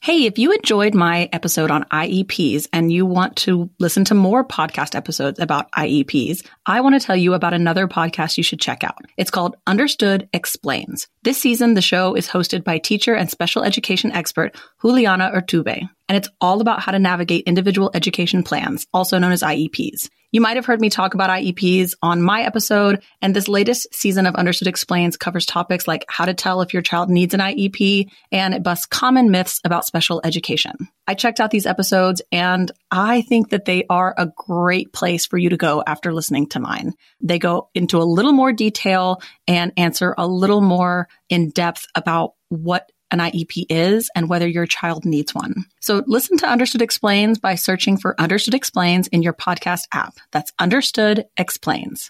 Hey, if you enjoyed my episode on IEPs and you want to listen to more podcast episodes about IEPs, I want to tell you about another podcast you should check out. It's called Understood Explains. This season, the show is hosted by teacher and special education expert Juliana Urtubey, and it's all about how to navigate individual education plans, also known as IEPs. You might have heard me talk about IEPs on my episode, and this latest season of Understood Explains covers topics like how to tell if your child needs an IEP, and it busts common myths about special education. I checked out these episodes, and I think that they are a great place for you to go after listening to mine. They go into a little more detail and answer a little more in depth about what an IEP is and whether your child needs one. So listen to Understood Explains by searching for Understood Explains in your podcast app. That's Understood Explains.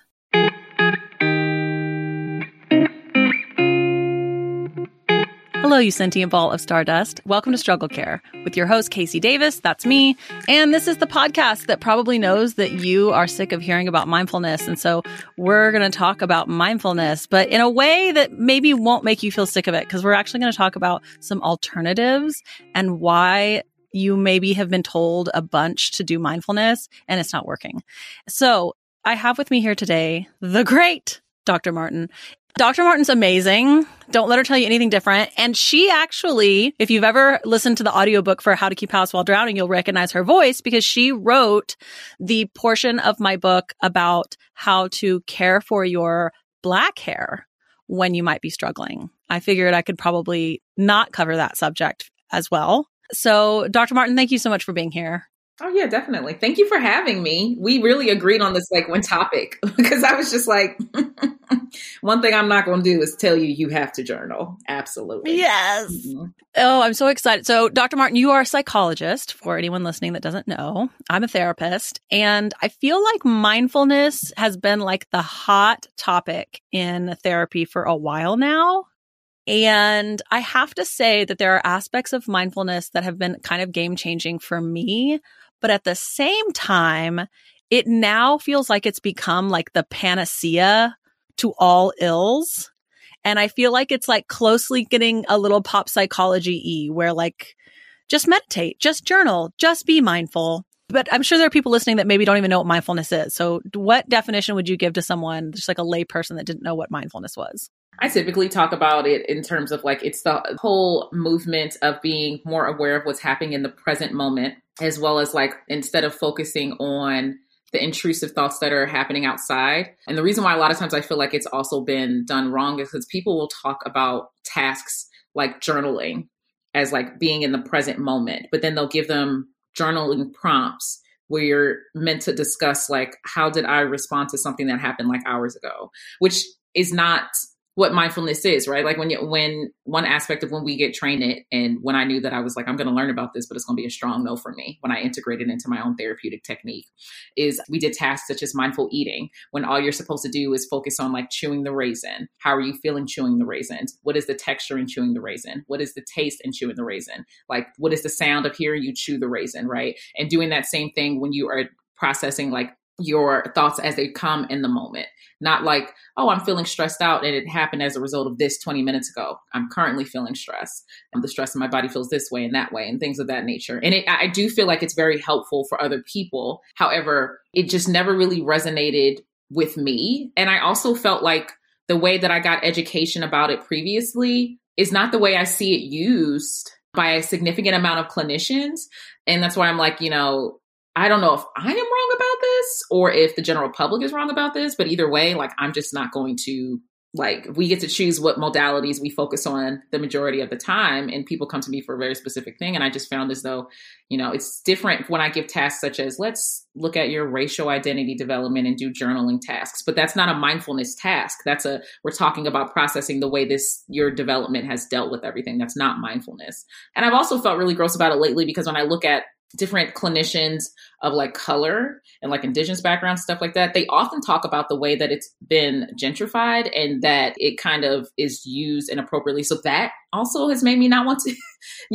Hello, you sentient ball of stardust. Welcome to Struggle Care with your host, Casey Davis. That's me. And this is the podcast that probably knows that you are sick of hearing about mindfulness. And so we're going to talk about mindfulness, but in a way that maybe won't make you feel sick of it, because we're actually going to talk about some alternatives and why you maybe have been told a bunch to do mindfulness and it's not working. So I have with me here today the great Dr. Martin. Dr. Martin's amazing. Don't let her tell you anything different. And she actually, if you've ever listened to the audiobook for How to Keep House While Drowning, you'll recognize her voice because she wrote the portion of my book about how to care for your black hair when you might be struggling. I figured I could probably not cover that subject as well. So, Dr. Martin, thank you so much for being here. Oh, yeah, definitely. Thank you for having me. We really agreed on this one topic because I was just like, one thing I'm not going to do is tell you have to journal. Absolutely. Yes. Mm-hmm. Oh, I'm so excited. So, Dr. Martin, you are a psychologist for anyone listening that doesn't know. I'm a therapist, and I feel like mindfulness has been like the hot topic in therapy for a while now. And I have to say that there are aspects of mindfulness that have been kind of game changing for me. But at the same time, it now feels like it's become like the panacea to all ills. And I feel like it's like closely getting a little pop psychology-y where like, just meditate, just journal, just be mindful. But I'm sure there are people listening that maybe don't even know what mindfulness is. So what definition would you give to someone, just like a lay person that didn't know what mindfulness was? I typically talk about it in terms of like, it's the whole movement of being more aware of what's happening in the present moment, as well as like, instead of focusing on the intrusive thoughts that are happening outside. And the reason why a lot of times I feel like it's also been done wrong is because people will talk about tasks like journaling as like being in the present moment, but then they'll give them journaling prompts where you're meant to discuss like, how did I respond to something that happened like hours ago, which is not what mindfulness is, right? Like when one aspect of when we get trained it, and when I knew that I was like, I'm going to learn about this, but it's going to be a strong no for me when I integrated into my own therapeutic technique, is we did tasks such as mindful eating, when all you're supposed to do is focus on like chewing the raisin. How are you feeling chewing the raisins? What is the texture in chewing the raisin? What is the taste in chewing the raisin? Like, what is the sound of hearing you chew the raisin, right? And doing that same thing when you are processing like your thoughts as they come in the moment. Not like, oh, I'm feeling stressed out and it happened as a result of this 20 minutes ago. I'm currently feeling stress. The stress in my body feels this way and that way and things of that nature. And I do feel like it's very helpful for other people. However, it just never really resonated with me. And I also felt like the way that I got education about it previously is not the way I see it used by a significant amount of clinicians. And that's why I'm like, I don't know if I am wrong about this or if the general public is wrong about this, but either way, like, I'm just not going to, like, we get to choose what modalities we focus on the majority of the time. And people come to me for a very specific thing. And I just found as though, it's different when I give tasks such as, let's look at your racial identity development and do journaling tasks. But that's not a mindfulness task. We're talking about processing the way your development has dealt with everything. That's not mindfulness. And I've also felt really gross about it lately because when I look at different clinicians of like color and like indigenous background, stuff like that, they often talk about the way that it's been gentrified and that it kind of is used inappropriately. So that also has made me not want to,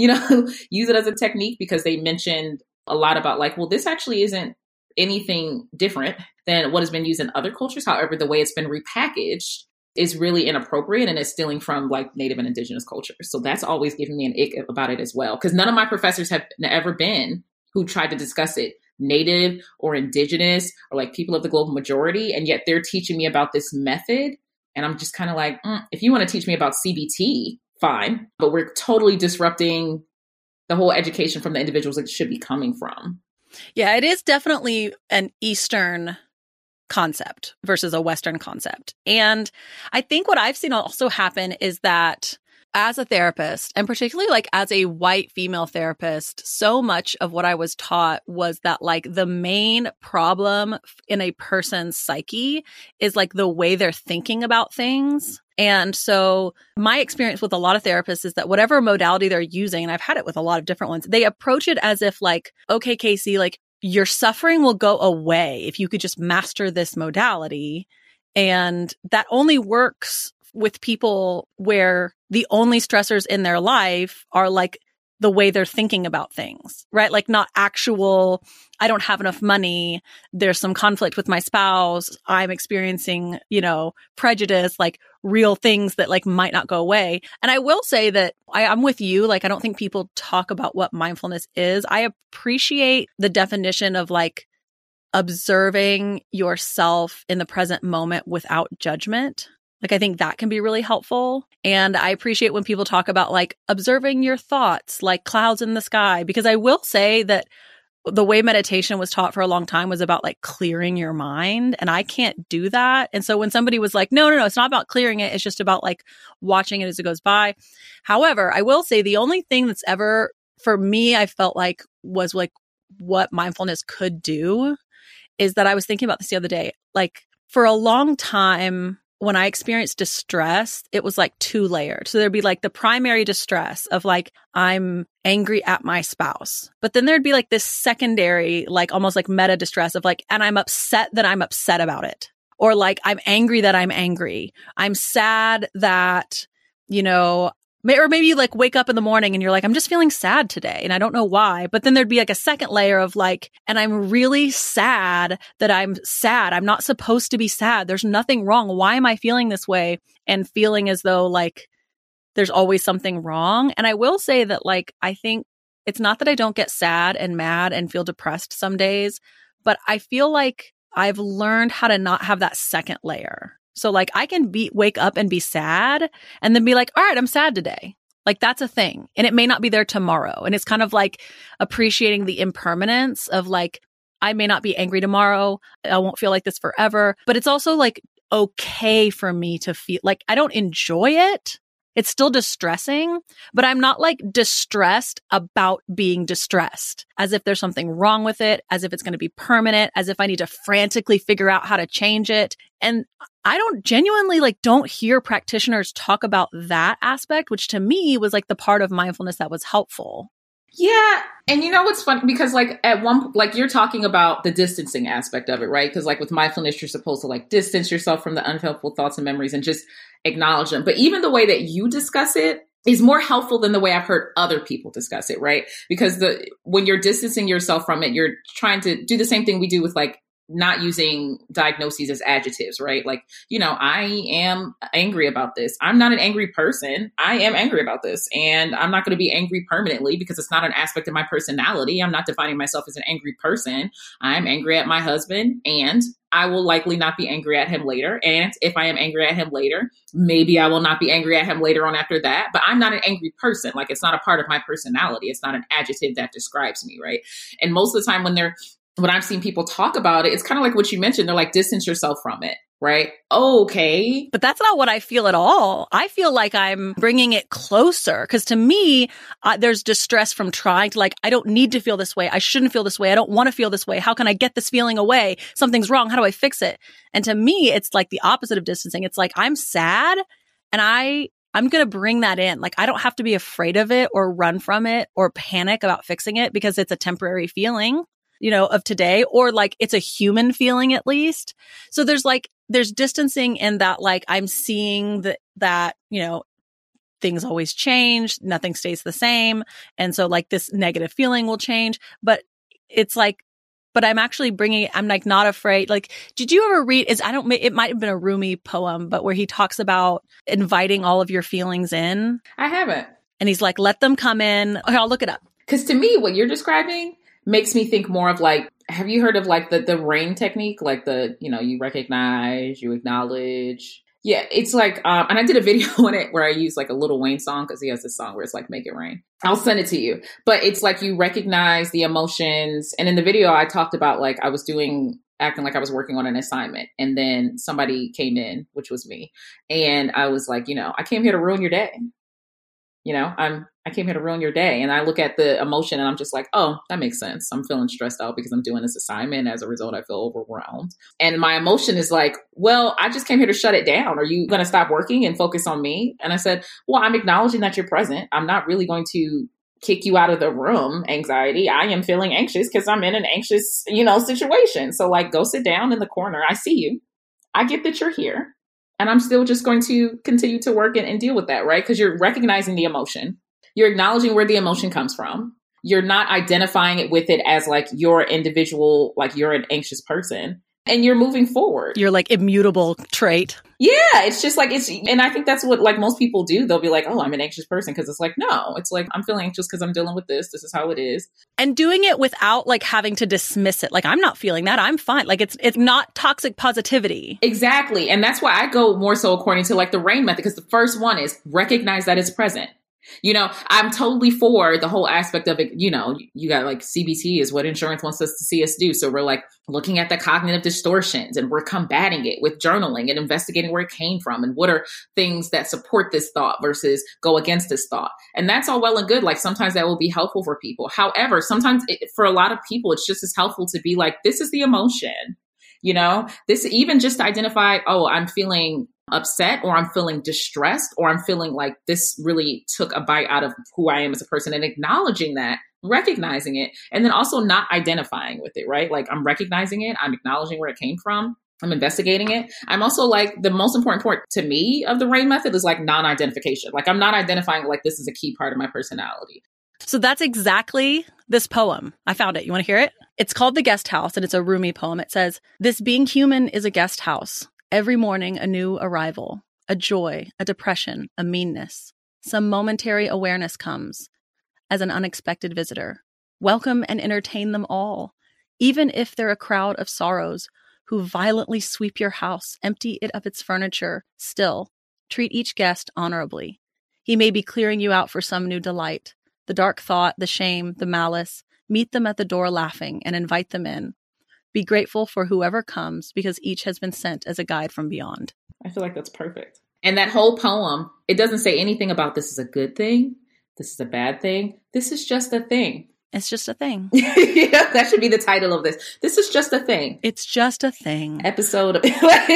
use it as a technique, because they mentioned a lot about like, well, this actually isn't anything different than what has been used in other cultures. However, the way it's been repackaged is really inappropriate and is stealing from like Native and Indigenous culture. So that's always given me an ick about it as well. Because none of my professors have ever been who tried to discuss it, Native or Indigenous or like people of the global majority. And yet they're teaching me about this method. And I'm just kind of like, if you want to teach me about CBT, fine. But we're totally disrupting the whole education from the individuals it should be coming from. Yeah, it is definitely an Eastern concept versus a Western concept. And I think what I've seen also happen is that as a therapist, and particularly like as a white female therapist, so much of what I was taught was that like the main problem in a person's psyche is like the way they're thinking about things. And so my experience with a lot of therapists is that whatever modality they're using, and I've had it with a lot of different ones, they approach it as if like, okay, Casey, like your suffering will go away if you could just master this modality. And that only works with people where the only stressors in their life are like the way they're thinking about things, right? Like not actual, I don't have enough money. There's some conflict with my spouse. I'm experiencing, prejudice, like real things that like might not go away. And I will say that I'm with you. Like, I don't think people talk about what mindfulness is. I appreciate the definition of like observing yourself in the present moment without judgment. Like, I think that can be really helpful. And I appreciate when people talk about like observing your thoughts, like clouds in the sky, because I will say that the way meditation was taught for a long time was about like clearing your mind. And I can't do that. And so when somebody was like, no, it's not about clearing it. It's just about like watching it as it goes by. However, I will say the only thing that's ever for me, I felt like was like what mindfulness could do is that I was thinking about this the other day. Like for a long time, when I experienced distress, it was like two layered. So there'd be like the primary distress of like, I'm angry at my spouse. But then there'd be like this secondary, like almost like meta distress of like, and I'm upset that I'm upset about it. Or like, I'm angry that I'm angry. I'm sad that, or maybe you like wake up in the morning and you're like, I'm just feeling sad today and I don't know why. But then there'd be like a second layer of like, and I'm really sad that I'm sad. I'm not supposed to be sad. There's nothing wrong. Why am I feeling this way? And feeling as though like there's always something wrong. And I will say that like, I think it's not that I don't get sad and mad and feel depressed some days, but I feel like I've learned how to not have that second layer. So like I can wake up and be sad and then be like, all right, I'm sad today. Like that's a thing. And it may not be there tomorrow. And it's kind of like appreciating the impermanence of like, I may not be angry tomorrow. I won't feel like this forever. But it's also like okay for me to feel like I don't enjoy it. It's still distressing, but I'm not like distressed about being distressed, as if there's something wrong with it, as if it's going to be permanent, as if I need to frantically figure out how to change it. And I don't hear practitioners talk about that aspect, which to me was like the part of mindfulness that was helpful. Yeah. And what's funny, because like at one, like you're talking about the distancing aspect of it, right? Because like with mindfulness, you're supposed to like distance yourself from the unhelpful thoughts and memories and just acknowledge them. But even the way that you discuss it is more helpful than the way I've heard other people discuss it, right? Because when you're distancing yourself from it, you're trying to do the same thing we do with like not using diagnoses as adjectives, right? Like, I am angry about this. I'm not an angry person. I am angry about this. And I'm not going to be angry permanently because it's not an aspect of my personality. I'm not defining myself as an angry person. I'm angry at my husband and I will likely not be angry at him later. And if I am angry at him later, maybe I will not be angry at him later on after that. But I'm not an angry person. Like it's not a part of my personality. It's not an adjective that describes me, right? And most of the time when I've seen people talk about it, it's kind of like what you mentioned. They're like, distance yourself from it, right? Okay. But that's not what I feel at all. I feel like I'm bringing it closer because to me, there's distress from trying to like, I don't need to feel this way. I shouldn't feel this way. I don't want to feel this way. How can I get this feeling away? Something's wrong. How do I fix it? And to me, it's like the opposite of distancing. It's like, I'm sad and I'm going to bring that in. Like, I don't have to be afraid of it or run from it or panic about fixing it because it's a temporary feeling. Of today, or like it's a human feeling at least. So there's distancing in that, like I'm seeing that, things always change, nothing stays the same. And so like this negative feeling will change, but it's like but I'm actually I'm like not afraid. Like, did you ever read, it might have been a Rumi poem, but where he talks about inviting all of your feelings in. I haven't. And he's like, let them come in. Okay, I'll look it up. Because to me, what you're describing makes me think more of like, have you heard of like the RAIN technique? Like you recognize, you acknowledge. Yeah, it's like, and I did a video on it where I use like a Lil Wayne song because he has this song where it's like, make it rain. I'll send it to you. But it's like you recognize the emotions. And in the video, I talked about like I was acting like I was working on an assignment. And then somebody came in, which was me. And I was like, I came here to ruin your day. I came here to ruin your day. And I look at the emotion and I'm just like, oh, that makes sense. I'm feeling stressed out because I'm doing this assignment. As a result, I feel overwhelmed. And my emotion is like, well, I just came here to shut it down. Are you going to stop working and focus on me? And I said, well, I'm acknowledging that you're present. I'm not really going to kick you out of the room, anxiety. I am feeling anxious because I'm in an anxious, situation. So like, go sit down in the corner. I see you. I get that you're here. And I'm still just going to continue to work and deal with that, right? Because you're recognizing the emotion. You're acknowledging where the emotion comes from. You're not identifying it with it as like your individual, like you're an anxious person. And you're moving forward. You're like immutable trait. Yeah, it's just like and I think that's what like most people do. They'll be like, oh, I'm an anxious person. Because it's like, no, it's like, I'm feeling anxious because I'm dealing with this. This is how it is. And doing it without like having to dismiss it. Like, I'm not feeling that. I'm fine. Like, it's not toxic positivity. Exactly. And that's why I go more so according to like the RAIN method, because the first one is recognize that it's present. I'm totally for the whole aspect of it. You got like CBT is what insurance wants us to see us do. So we're like looking at the cognitive distortions and we're combating it with journaling and investigating where it came from and what are things that support this thought versus go against this thought. And that's all well and good. Like sometimes that will be helpful for people. However, sometimes for a lot of people, it's just as helpful to be like, this is the emotion, this even just to identify, oh, I'm feeling upset or I'm feeling distressed or I'm feeling like this really took a bite out of who I am as a person, and acknowledging that, recognizing it, and then also not identifying with it, right? Like I'm recognizing it, I'm acknowledging where it came from, I'm investigating it. I'm also like the most important part to me of the RAIN method is like non-identification. Like I'm not identifying like this is a key part of my personality. So that's exactly this poem. I found it. You want to hear it? It's called The Guest House and it's a Rumi poem. It says, this being human is a guest house. Every morning, a new arrival, a joy, a depression, a meanness. Some momentary awareness comes as an unexpected visitor. Welcome and entertain them all, even if they're a crowd of sorrows who violently sweep your house, empty it of its furniture. Still, treat each guest honorably. He may be clearing you out for some new delight. The dark thought, the shame, the malice. Meet them at the door laughing and invite them in. Be grateful for whoever comes because each has been sent as a guide from beyond. I feel like that's perfect. And that whole poem, it doesn't say anything about this is a good thing. This is a bad thing. This is just a thing. It's just a thing. Yeah, that should be the title of this. This is just a thing. It's just a thing. Episode of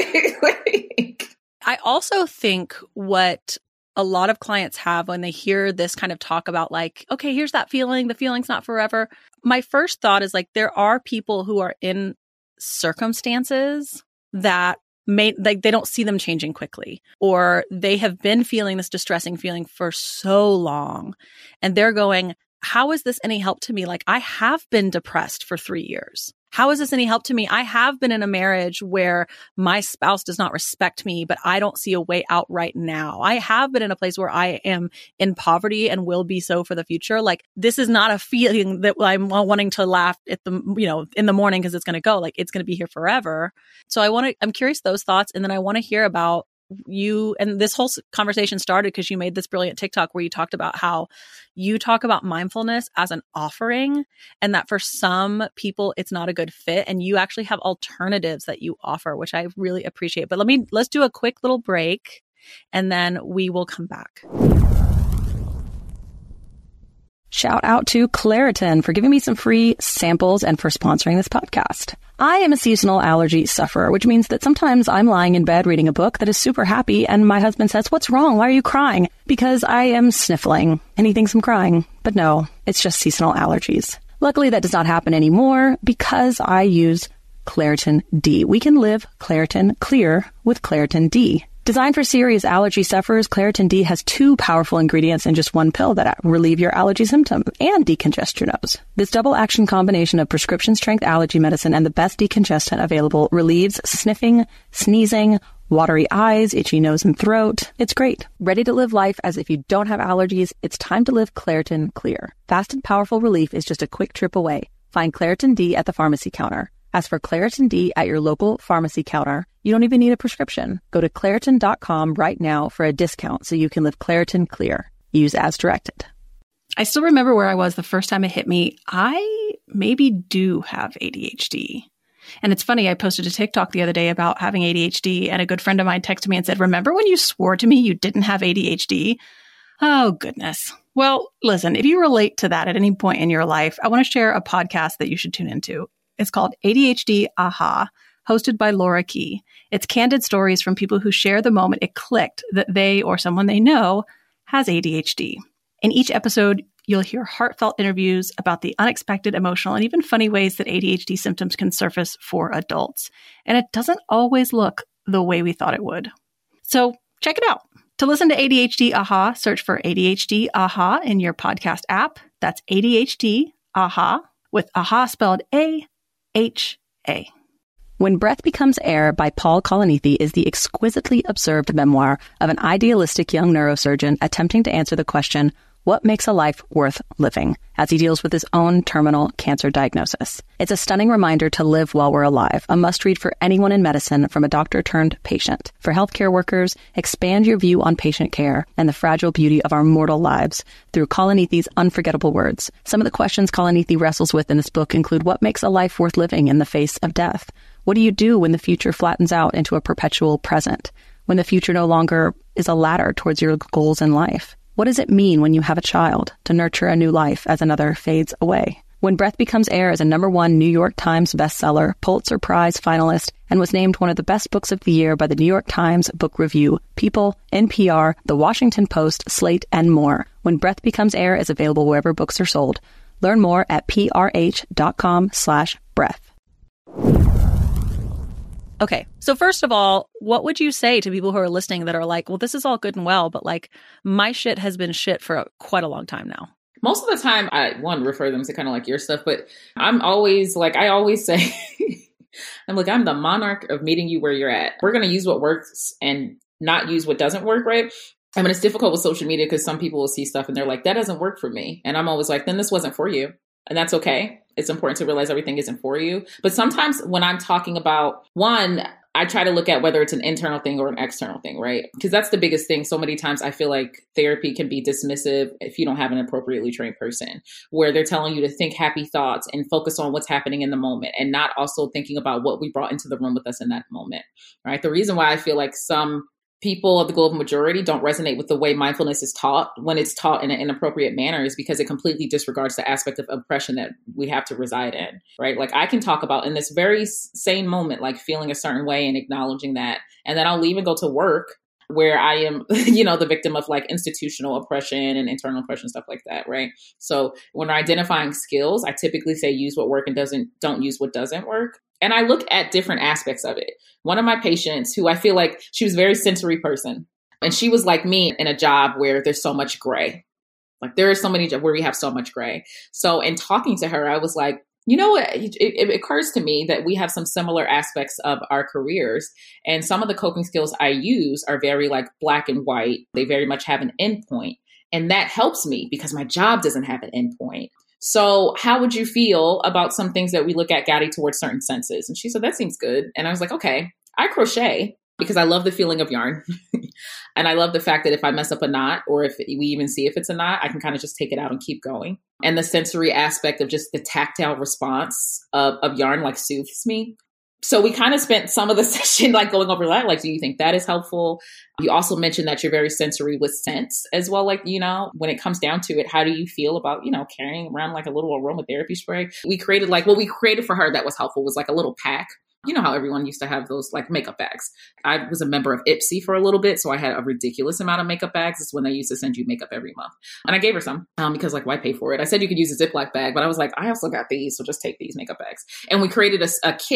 I also think what a lot of clients have when they hear this kind of talk about like, okay, here's that feeling. The feeling's not forever. My first thought is like, there are people who are in circumstances that they don't see them changing quickly, or they have been feeling this distressing feeling for so long. And they're going, how is this any help to me? Like, I have been depressed for 3 years. How is this any help to me? I have been in a marriage where my spouse does not respect me, but I don't see a way out right now. I have been in a place where I am in poverty and will be so for the future. Like, this is not a feeling that I'm wanting to laugh at in the morning because it's going to go. Like, it's going to be here forever. So I'm curious those thoughts. And then I want to hear about you, and this whole conversation started because you made this brilliant TikTok where you talked about how you talk about mindfulness as an offering, and that for some people it's not a good fit, and you actually have alternatives that you offer, which I really appreciate. But let's do a quick little break and then we will come back. Shout out to Claritin for giving me some free samples and for sponsoring this podcast. I am a seasonal allergy sufferer, which means that sometimes I'm lying in bed reading a book that is super happy and my husband says, "What's wrong? Why are you crying?" Because I am sniffling and he thinks I'm crying. But no, it's just seasonal allergies. Luckily, that does not happen anymore because I use Claritin D. We can live Claritin clear with Claritin D. Designed for serious allergy sufferers, Claritin D has 2 powerful ingredients in just one pill that relieve your allergy symptoms and decongest your nose. This double-action combination of prescription-strength allergy medicine and the best decongestant available relieves sniffing, sneezing, watery eyes, itchy nose and throat. It's great. Ready to live life as if you don't have allergies? It's time to live Claritin Clear. Fast and powerful relief is just a quick trip away. Find Claritin D at the pharmacy counter. Ask for Claritin D at your local pharmacy counter. You don't even need a prescription. Go to Claritin.com right now for a discount so you can live Claritin Clear. Use as directed. I still remember where I was the first time it hit me. I maybe do have ADHD. And it's funny, I posted a TikTok the other day about having ADHD, and a good friend of mine texted me and said, "Remember when you swore to me you didn't have ADHD?" Oh, goodness. Well, listen, if you relate to that at any point in your life, I want to share a podcast that you should tune into. It's called ADHD Aha, hosted by Laura Key. It's candid stories from people who share the moment it clicked that they or someone they know has ADHD. In each episode, you'll hear heartfelt interviews about the unexpected, emotional, and even funny ways that ADHD symptoms can surface for adults. And it doesn't always look the way we thought it would. So check it out. To listen to ADHD Aha, search for ADHD Aha in your podcast app. That's ADHD Aha, with Aha spelled A-H-A. When Breath Becomes Air by Paul Kalanithi is the exquisitely observed memoir of an idealistic young neurosurgeon attempting to answer the question, what makes a life worth living, as he deals with his own terminal cancer diagnosis. It's a stunning reminder to live while we're alive, a must-read for anyone in medicine from a doctor turned patient. For healthcare workers, expand your view on patient care and the fragile beauty of our mortal lives through Kalanithi's unforgettable words. Some of the questions Kalanithi wrestles with in this book include what makes a life worth living in the face of death? What do you do when the future flattens out into a perpetual present? When the future no longer is a ladder towards your goals in life? What does it mean when you have a child to nurture a new life as another fades away? When Breath Becomes Air is a #1 New York Times bestseller, Pulitzer Prize finalist, and was named one of the best books of the year by the New York Times Book Review, People, NPR, The Washington Post, Slate, and more. When Breath Becomes Air is available wherever books are sold. Learn more at prh.com/breath. Okay, so first of all, what would you say to people who are listening that are like, well, this is all good and well, but like my shit has been shit for quite a long time now? Most of the time, I refer them to kind of like your stuff, but I'm always like, I always say, I'm the monarch of meeting you where you're at. We're going to use what works and not use what doesn't work, right? I mean, it's difficult with social media because some people will see stuff and they're like, that doesn't work for me. And I'm always like, then this wasn't for you. And that's okay. It's important to realize everything isn't for you. But sometimes when I'm talking about I try to look at whether it's an internal thing or an external thing, right? Because that's the biggest thing. So many times I feel like therapy can be dismissive if you don't have an appropriately trained person, where they're telling you to think happy thoughts and focus on what's happening in the moment and not also thinking about what we brought into the room with us in that moment, right? The reason why I feel like some people of the global majority don't resonate with the way mindfulness is taught when it's taught in an inappropriate manner is because it completely disregards the aspect of oppression that we have to reside in, right? Like I can talk about in this very same moment, like feeling a certain way and acknowledging that. And then I'll even go to work where I am, the victim of like institutional oppression and internal oppression, stuff like that, right? So when we're identifying skills, I typically say use what work and don't use what doesn't work. And I look at different aspects of it. One of my patients who I feel like she was a very sensory person, and she was like me in a job where there's so much gray. Like there are so many jobs where we have so much gray. So in talking to her, I was like, you know what? It occurs to me that we have some similar aspects of our careers. And some of the coping skills I use are very like black and white. They very much have an endpoint. And that helps me because my job doesn't have an endpoint. So how would you feel about some things that we look at guiding towards certain senses? And she said, that seems good. And I was like, okay, I crochet because I love the feeling of yarn. And I love the fact that if I mess up a knot or if we even see if it's a knot, I can kind of just take it out and keep going. And the sensory aspect of just the tactile response of yarn like soothes me. So we kind of spent some of the session like going over that. Like, do you think that is helpful? You also mentioned that you're very sensory with scents as well. Like, when it comes down to it, how do you feel about, carrying around like a little aromatherapy spray? We created what we created for her that was helpful was like a little pack. You know how everyone used to have those like makeup bags. I was a member of Ipsy for a little bit, so I had a ridiculous amount of makeup bags. It's when they used to send you makeup every month. And I gave her some because why pay for it? I said you could use a Ziploc bag, but I was like, I also got these, so just take these makeup bags. And we created a kit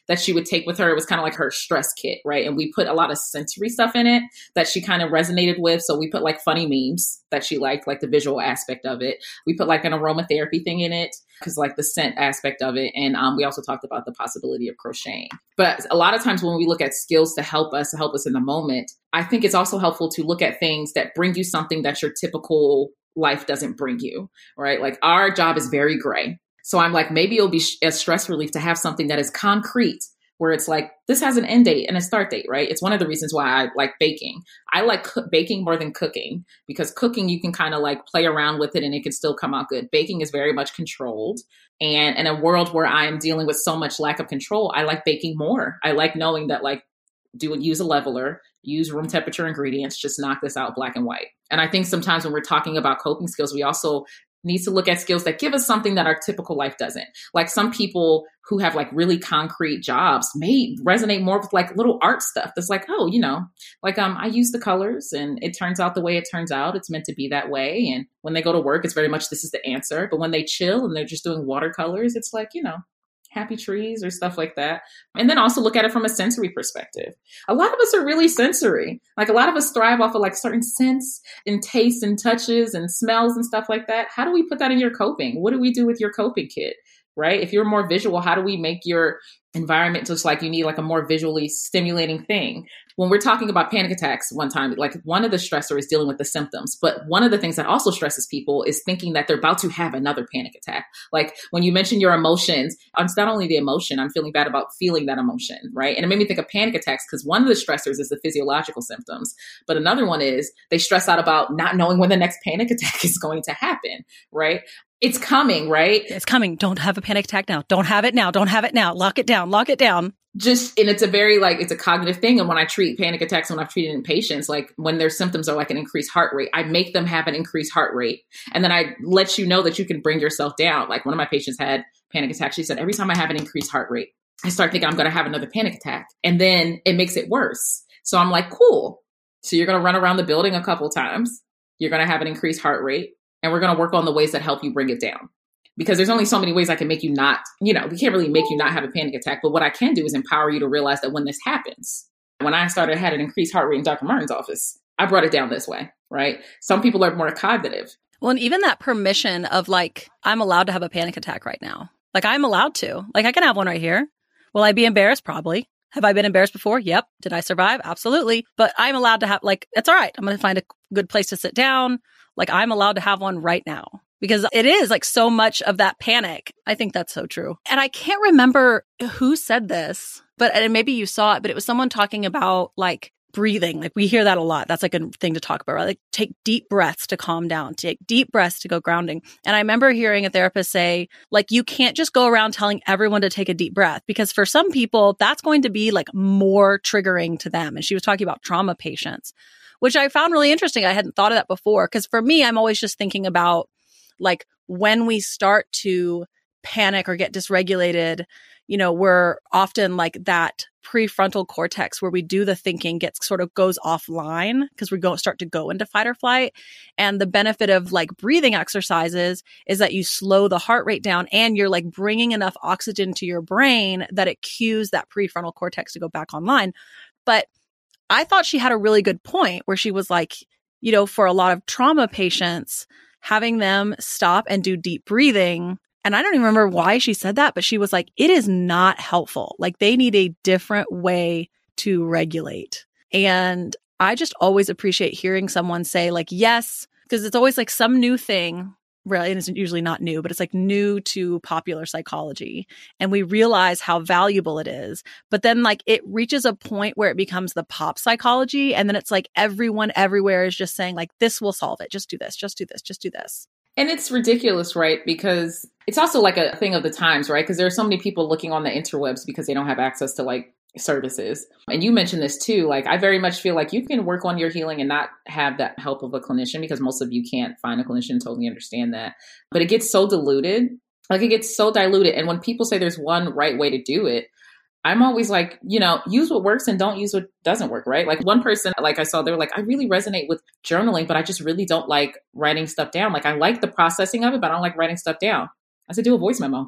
that she would take with her. It was kind of like her stress kit, right? And we put a lot of sensory stuff in it that she kind of resonated with. So we put like funny memes that she liked, like the visual aspect of it. We put like an aromatherapy thing in it because like the scent aspect of it. And we also talked about the possibility of crocheting. But a lot of times when we look at skills to help us in the moment, I think it's also helpful to look at things that bring you something that your typical life doesn't bring you, right? Like our job is very gray. So I'm like, maybe it'll be a stress relief to have something that is concrete, where it's like, this has an end date and a start date, right? It's one of the reasons why I like baking. I like baking more than cooking, because cooking, you can kind of like play around with it and it can still come out good. Baking is very much controlled. And in a world where I'm dealing with so much lack of control, I like baking more. I like knowing that like, use a leveler, use room temperature ingredients, just knock this out black and white. And I think sometimes when we're talking about coping skills, we also need to look at skills that give us something that our typical life doesn't. Like some people who have like really concrete jobs may resonate more with like little art stuff. That's like, oh, like I use the colors and it turns out the way it turns out. It's meant to be that way. And when they go to work, it's very much this is the answer. But when they chill and they're just doing watercolors, it's like, happy trees or stuff like that. And then also look at it from a sensory perspective. A lot of us are really sensory. Like a lot of us thrive off of like certain scents and tastes and touches and smells and stuff like that. How do we put that in your coping? What do we do with your coping kit? Right? If you're more visual, how do we make your environment just like you need like a more visually stimulating thing? When we're talking about panic attacks one time, like one of the stressors is dealing with the symptoms. But one of the things that also stresses people is thinking that they're about to have another panic attack. Like when you mention your emotions, it's not only the emotion, I'm feeling bad about feeling that emotion, right? And it made me think of panic attacks because one of the stressors is the physiological symptoms. But another one is they stress out about not knowing when the next panic attack is going to happen, right? It's coming, right? It's coming. Don't have a panic attack now. Don't have it now. Don't have it now. Lock it down. Lock it down. And it's a very it's a cognitive thing. And when I treat panic attacks, when I've treated in patients, like when their symptoms are like an increased heart rate, I make them have an increased heart rate. And then I let you know that you can bring yourself down. Like one of my patients had panic attacks. She said, every time I have an increased heart rate, I start thinking I'm going to have another panic attack. And then it makes it worse. So I'm like, cool. So you're going to run around the building a couple of times. You're going to have an increased heart rate. And we're going to work on the ways that help you bring it down. Because there's only so many ways I can make you not, we can't really make you not have a panic attack. But what I can do is empower you to realize that when this happens, when I had an increased heart rate in Dr. Martin's office, I brought it down this way, right? Some people are more cognitive. Well, and even that permission of like, I'm allowed to have a panic attack right now. Like I'm allowed to. Like I can have one right here. Will I be embarrassed? Probably. Have I been embarrassed before? Yep. Did I survive? Absolutely. But I'm allowed to have it's all right. I'm going to find a good place to sit down. Like I'm allowed to have one right now. Because it is like so much of that panic. I think that's so true. And I can't remember who said this, and maybe you saw it, but it was someone talking about like breathing. Like we hear that a lot. That's like a thing to talk about, right? Like take deep breaths to calm down, take deep breaths to go grounding. And I remember hearing a therapist say, like, you can't just go around telling everyone to take a deep breath because for some people, that's going to be like more triggering to them. And she was talking about trauma patients, which I found really interesting. I hadn't thought of that before. Because for me, I'm always just thinking about like when we start to panic or get dysregulated, we're often like that prefrontal cortex where we do the thinking goes offline because we start to go into fight or flight. And the benefit of like breathing exercises is that you slow the heart rate down and you're like bringing enough oxygen to your brain that it cues that prefrontal cortex to go back online. But I thought she had a really good point where she was like, for a lot of trauma patients, having them stop and do deep breathing. And I don't even remember why she said that, but she was like, it is not helpful. Like they need a different way to regulate. And I just always appreciate hearing someone say like, yes, because it's always like some new thing. Really, and it's usually not new, but it's like new to popular psychology. And we realize how valuable it is. But then like it reaches a point where it becomes the pop psychology. And then it's like everyone everywhere is just saying like, this will solve it. Just do this, just do this, just do this. And it's ridiculous, right? Because it's also like a thing of the times, right? Because there are so many people looking on the interwebs because they don't have access to like services. And you mentioned this too. Like, I very much feel like you can work on your healing and not have that help of a clinician because most of you can't find a clinician. Totally understand that. But it gets so diluted. Like it gets so diluted. And when people say there's one right way to do it, I'm always like, use what works and don't use what doesn't work, right? Like one person, like I saw, they were like, I really resonate with journaling, but I just really don't like writing stuff down. Like I like the processing of it, but I don't like writing stuff down. I said, do a voice memo.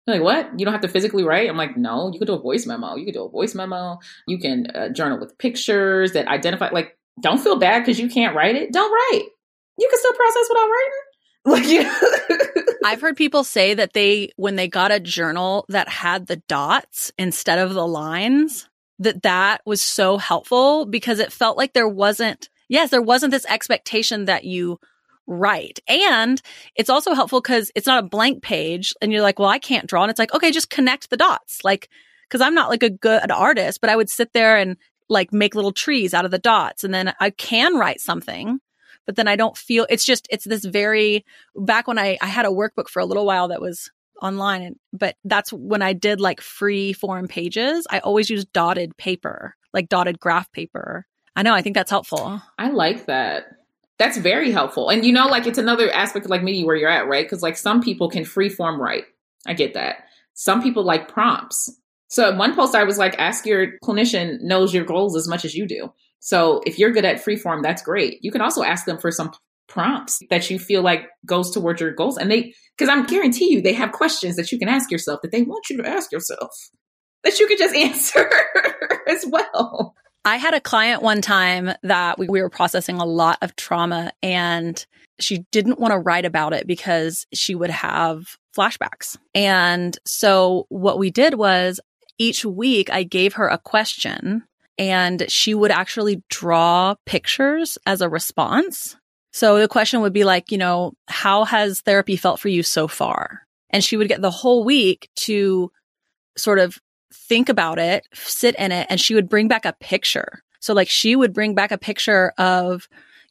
They're like, what? You don't have to physically write? I'm like, no, you can do a voice memo. You can do a voice memo. You can journal with pictures that identify, like, don't feel bad because you can't write it. Don't write. You can still process without writing. Like, I've heard people say that when they got a journal that had the dots instead of the lines, that was so helpful because it felt like there wasn't this expectation that you write. And it's also helpful because it's not a blank page and you're like, well, I can't draw. And it's like, okay, just connect the dots. Like, because I'm not like a good artist, but I would sit there and like make little trees out of the dots. And then I can write something. But then I don't feel, it's this very, back when I had a workbook for a little while that was online, but that's when I did like free form pages. I always used dotted paper, like dotted graph paper. I know, I think that's helpful. I like that. That's very helpful. And like it's another aspect of like media where you're at, right? Because like some people can free form write. I get that. Some people like prompts. So at one post I was like, ask your clinician knows your goals as much as you do. So if you're good at freeform, that's great. You can also ask them for some prompts that you feel like goes towards your goals. And because I'm guarantee you, they have questions that you can ask yourself that they want you to ask yourself that you can just answer as well. I had a client one time that we were processing a lot of trauma and she didn't want to write about it because she would have flashbacks. And so what we did was each week I gave her a question and she would actually draw pictures as a response. So the question would be like, how has therapy felt for you so far? And she would get the whole week to sort of think about it, sit in it, and she would bring back a picture. So like she would bring back a picture of,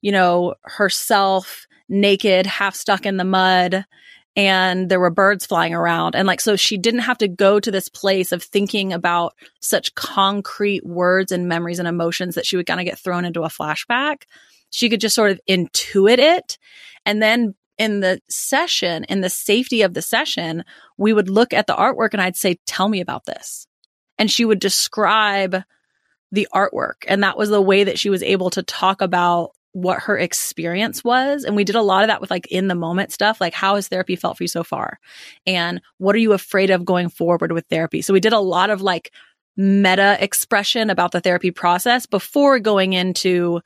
herself naked, half stuck in the mud, and there were birds flying around. And like, so she didn't have to go to this place of thinking about such concrete words and memories and emotions that she would kind of get thrown into a flashback. She could just sort of intuit it. And then in the session, in the safety of the session, we would look at the artwork and I'd say, tell me about this. And she would describe the artwork. And that was the way that she was able to talk about what her experience was. And we did a lot of that with like in the moment stuff, like how has therapy felt for you so far? And what are you afraid of going forward with therapy? So we did a lot of like meta expression about the therapy process before going into,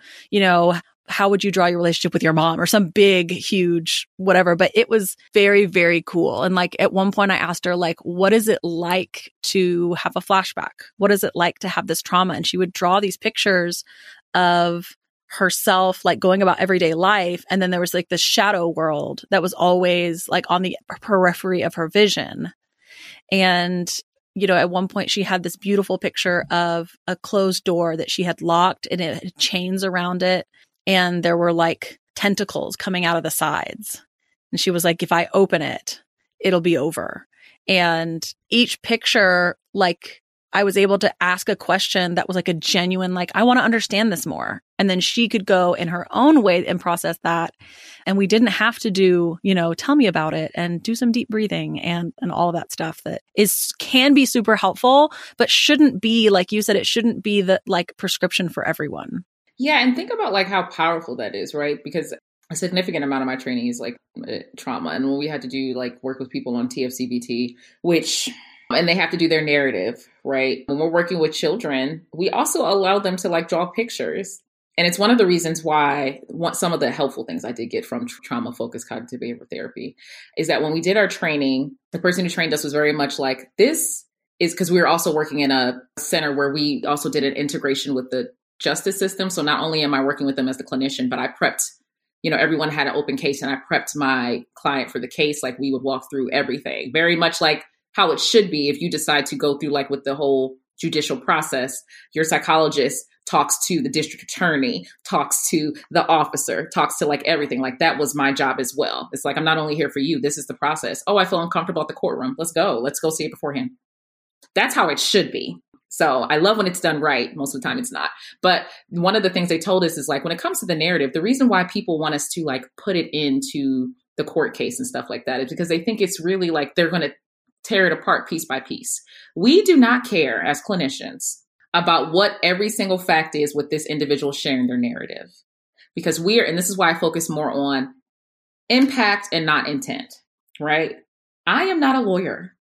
how would you draw your relationship with your mom or some big, huge, whatever. But it was very, very cool. And like at one point I asked her, like, what is it like to have a flashback? What is it like to have this trauma? And she would draw these pictures of herself, like going about everyday life. And then there was like this shadow world that was always like on the periphery of her vision. And, at one point she had this beautiful picture of a closed door that she had locked and it had chains around it. And there were like tentacles coming out of the sides. And she was like, if I open it, it'll be over. And each picture, like I was able to ask a question that was like a genuine, like, I want to understand this more. And then she could go in her own way and process that. And we didn't have to do, tell me about it and do some deep breathing and all of that stuff that can be super helpful, but shouldn't be, like you said, it shouldn't be the like prescription for everyone. Yeah. And think about like how powerful that is, right? Because a significant amount of my training is like trauma. And when we had to do like work with people on TFCBT, and they have to do their narrative, right? When we're working with children, we also allow them to like draw pictures. And it's one of the reasons why some of the helpful things I did get from trauma-focused cognitive behavioral therapy is that when we did our training, the person who trained us was very much like, this is because we were also working in a center where we also did an integration with the justice system. So not only am I working with them as the clinician, but I prepped, everyone had an open case and I prepped my client for the case. Like we would walk through everything, very much like how it should be if you decide to go through like with the whole judicial process. Your psychologist talks to the district attorney, talks to the officer, talks to like everything. Like that was my job as well. It's like, I'm not only here for you. This is the process. Oh, I feel uncomfortable at the courtroom. Let's go see it beforehand. That's how it should be. So I love when it's done right. Most of the time it's not. But one of the things they told us is like, when it comes to the narrative, the reason why people want us to like put it into the court case and stuff like that is because they think it's really like they're going to tear it apart piece by piece. We do not care as clinicians about what every single fact is with this individual sharing their narrative. Because and this is why I focus more on impact and not intent, right? I am not a lawyer.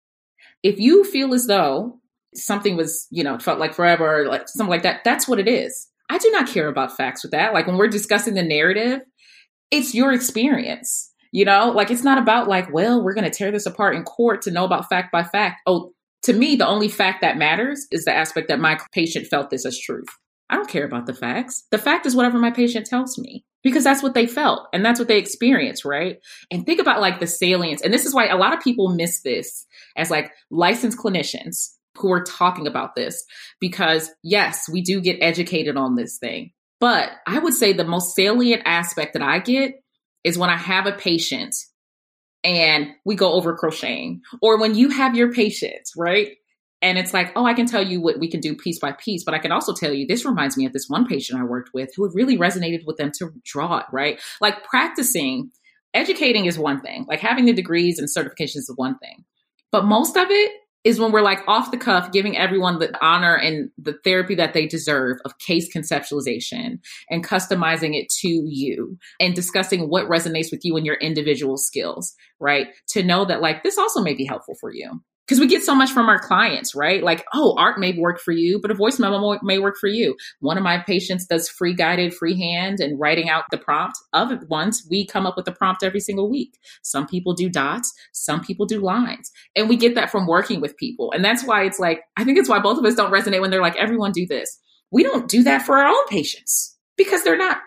If you feel as though something was, felt like forever, or like something like that, that's what it is. I do not care about facts with that. Like when we're discussing the narrative, it's your experience, like it's not about like, well, we're going to tear this apart in court to know about fact by fact. Oh, to me, the only fact that matters is the aspect that my patient felt this as truth. I don't care about the facts. The fact is whatever my patient tells me, because that's what they felt and that's what they experienced, right? And think about like the salience. And this is why a lot of people miss this as like licensed clinicians who are talking about this, because yes, we do get educated on this thing. But I would say the most salient aspect that I get is when I have a patient and we go over crocheting, or when you have your patients, right? And it's like, oh, I can tell you what we can do piece by piece, but I can also tell you, this reminds me of this one patient I worked with who really resonated with them to draw it, right? Like practicing, educating is one thing, like having the degrees and certifications is one thing. But most of it is when we're like off the cuff, giving everyone the honor and the therapy that they deserve of case conceptualization and customizing it to you and discussing what resonates with you and your individual skills, right? To know that like, this also may be helpful for you. Because we get so much from our clients, right? Like, oh, art may work for you, but a voice memo may work for you. One of my patients does free guided freehand and writing out the prompt. Other ones, we come up with the prompt every single week. Some people do dots, some people do lines. And we get that from working with people. And that's why it's like, I think it's why both of us don't resonate when they're like, everyone do this. We don't do that for our own patients because they're not.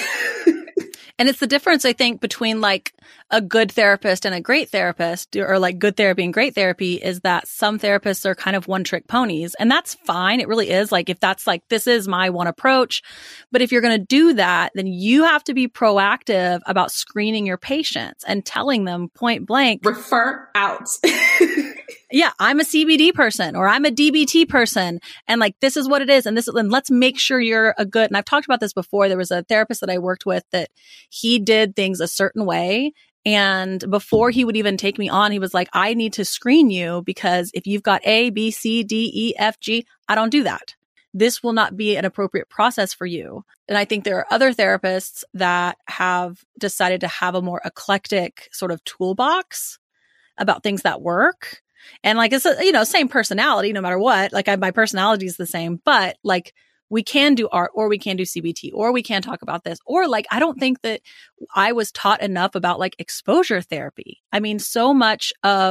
And it's the difference, I think, between like a good therapist and a great therapist, or like good therapy and great therapy, is that some therapists are kind of one-trick ponies. And that's fine. It really is. Like if that's like, this is my one approach. But if you're going to do that, then you have to be proactive about screening your patients and telling them point blank, refer out. Yeah, I'm a CBD person or I'm a DBT person. And like, this is what it is. And let's make sure you're a good, and I've talked about this before. There was a therapist that I worked with that he did things a certain way. And before he would even take me on, he was like, I need to screen you because if you've got A, B, C, D, E, F, G, I don't do that. This will not be an appropriate process for you. And I think there are other therapists that have decided to have a more eclectic sort of toolbox about things that work. And like, it's a, same personality, no matter what, like my personality is the same, but like we can do art or we can do CBT or we can talk about this. Or like, I don't think that I was taught enough about like exposure therapy. I mean, so much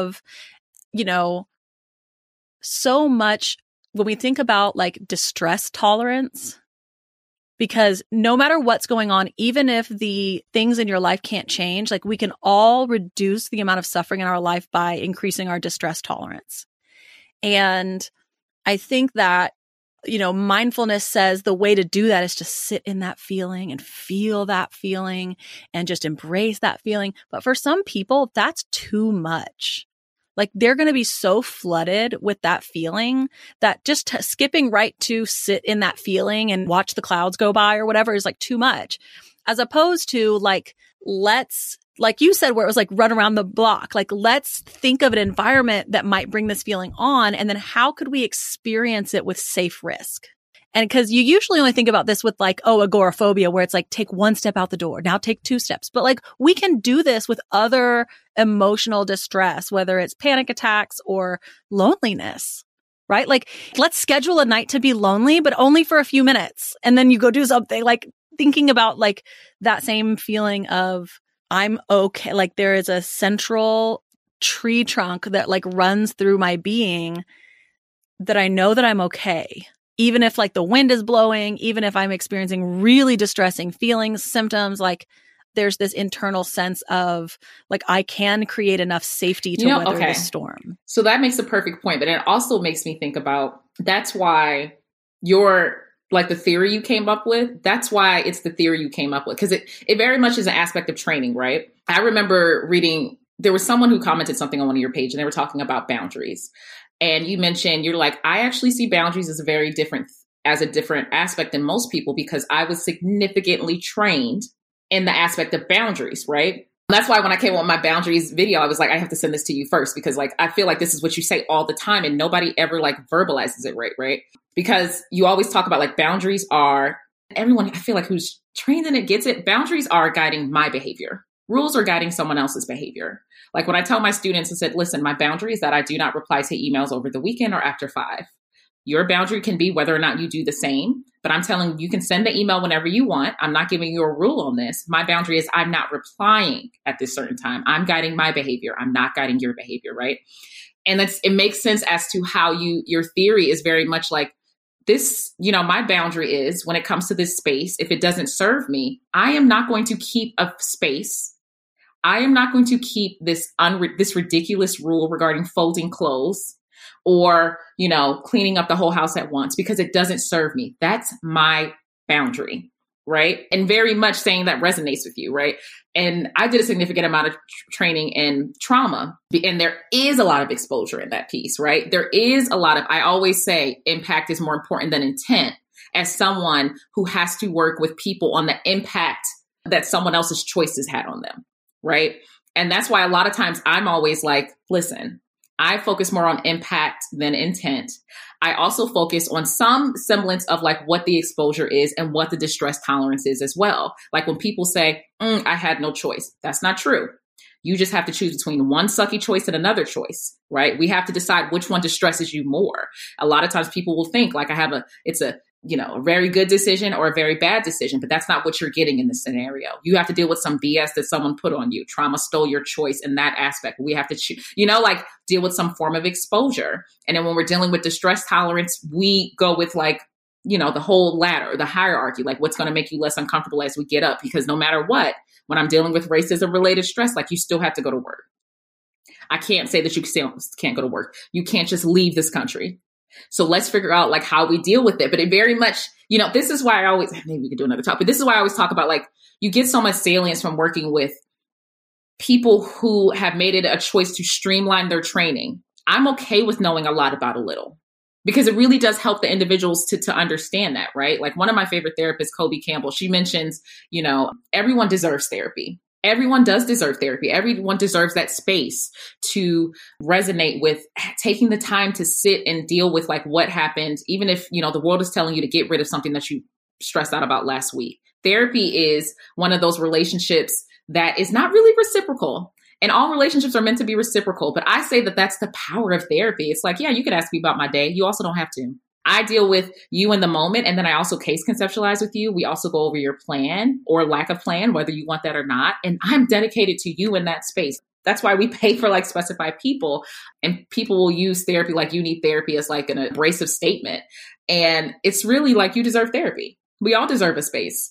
when we think about like distress tolerance, because no matter what's going on, even if the things in your life can't change, like we can all reduce the amount of suffering in our life by increasing our distress tolerance. And I think that, mindfulness says the way to do that is to sit in that feeling and feel that feeling and just embrace that feeling. But for some people, that's too much. Like they're going to be so flooded with that feeling that just skipping right to sit in that feeling and watch the clouds go by or whatever is like too much. As opposed to like, let's, like you said, where it was like run around the block, like let's think of an environment that might bring this feeling on. And then how could we experience it with safe risk? And because you usually only think about this with like, agoraphobia, where it's like, take one step out the door, now take 2 steps. But like, we can do this with other emotional distress, whether it's panic attacks or loneliness, right? Like, let's schedule a night to be lonely, but only for a few minutes. And then you go do something, like thinking about like that same feeling of I'm okay. Like there is a central tree trunk that like runs through my being that I know that I'm okay. Even if like the wind is blowing, even if I'm experiencing really distressing feelings, symptoms, like there's this internal sense of like, I can create enough safety to weather the storm. So that makes a perfect point. But it also makes me think about, that's why your, like the theory you came up with, that's why it's the theory you came up with. Because it very much is an aspect of training, right? I remember reading, there was someone who commented something on one of your pages and they were talking about boundaries. And you mentioned, you're like, I actually see boundaries as a different aspect than most people because I was significantly trained in the aspect of boundaries, right? That's why when I came on my boundaries video, I was like, I have to send this to you first because like, I feel like this is what you say all the time and nobody ever like verbalizes it right? Because you always talk about like boundaries are, everyone I feel like who's trained in it gets it. Boundaries are guiding my behavior. Rules are guiding someone else's behavior. Like when I tell my students, I said, listen, my boundary is that I do not reply to emails over the weekend or after 5. Your boundary can be whether or not you do the same, but I'm telling you, you can send the email whenever you want. I'm not giving you a rule on this. My boundary is I'm not replying at this certain time. I'm guiding my behavior. I'm not guiding your behavior, right? And it makes sense as to how your theory is very much like this, my boundary is when it comes to this space, if it doesn't serve me, I am not going to keep a space. I am not going to keep this ridiculous rule regarding folding clothes or, cleaning up the whole house at once because it doesn't serve me. That's my boundary, right? And very much saying that resonates with you, right? And I did a significant amount of training in trauma, and there is a lot of exposure in that piece, right? There is a lot of, I always say impact is more important than intent as someone who has to work with people on the impact that someone else's choices had on them, right? And that's why a lot of times I'm always like, listen, I focus more on impact than intent. I also focus on some semblance of like what the exposure is and what the distress tolerance is as well. Like when people say, I had no choice. That's not true. You just have to choose between one sucky choice and another choice, right? We have to decide which one distresses you more. A lot of times people will think like it's a very good decision or a very bad decision, but that's not what you're getting in this scenario. You have to deal with some BS that someone put on you. Trauma stole your choice in that aspect. We have to, deal with some form of exposure. And then when we're dealing with distress tolerance, we go with the whole ladder, the hierarchy, like what's going to make you less uncomfortable as we get up. Because no matter what, when I'm dealing with racism related stress, like you still have to go to work. I can't say that you still can't go to work. You can't just leave this country. So let's figure out like how we deal with it. But it very much, this is why maybe we could do another talk, but this is why I always talk about like, you get so much salience from working with people who have made it a choice to streamline their training. I'm okay with knowing a lot about a little because it really does help the individuals to understand that, right? Like one of my favorite therapists, Kobe Campbell, she mentions, everyone deserves therapy. Everyone does deserve therapy. Everyone deserves that space to resonate with taking the time to sit and deal with like what happened, even if, the world is telling you to get rid of something that you stressed out about last week. Therapy is one of those relationships that is not really reciprocal. And all relationships are meant to be reciprocal. But I say that that's the power of therapy. It's like, yeah, you could ask me about my day. You also don't have to. I deal with you in the moment, and then I also case conceptualize with you. We also go over your plan or lack of plan, whether you want that or not. And I'm dedicated to you in that space. That's why we pay for like specified people, and people will use therapy like you need therapy as like an abrasive statement. And it's really like you deserve therapy. We all deserve a space.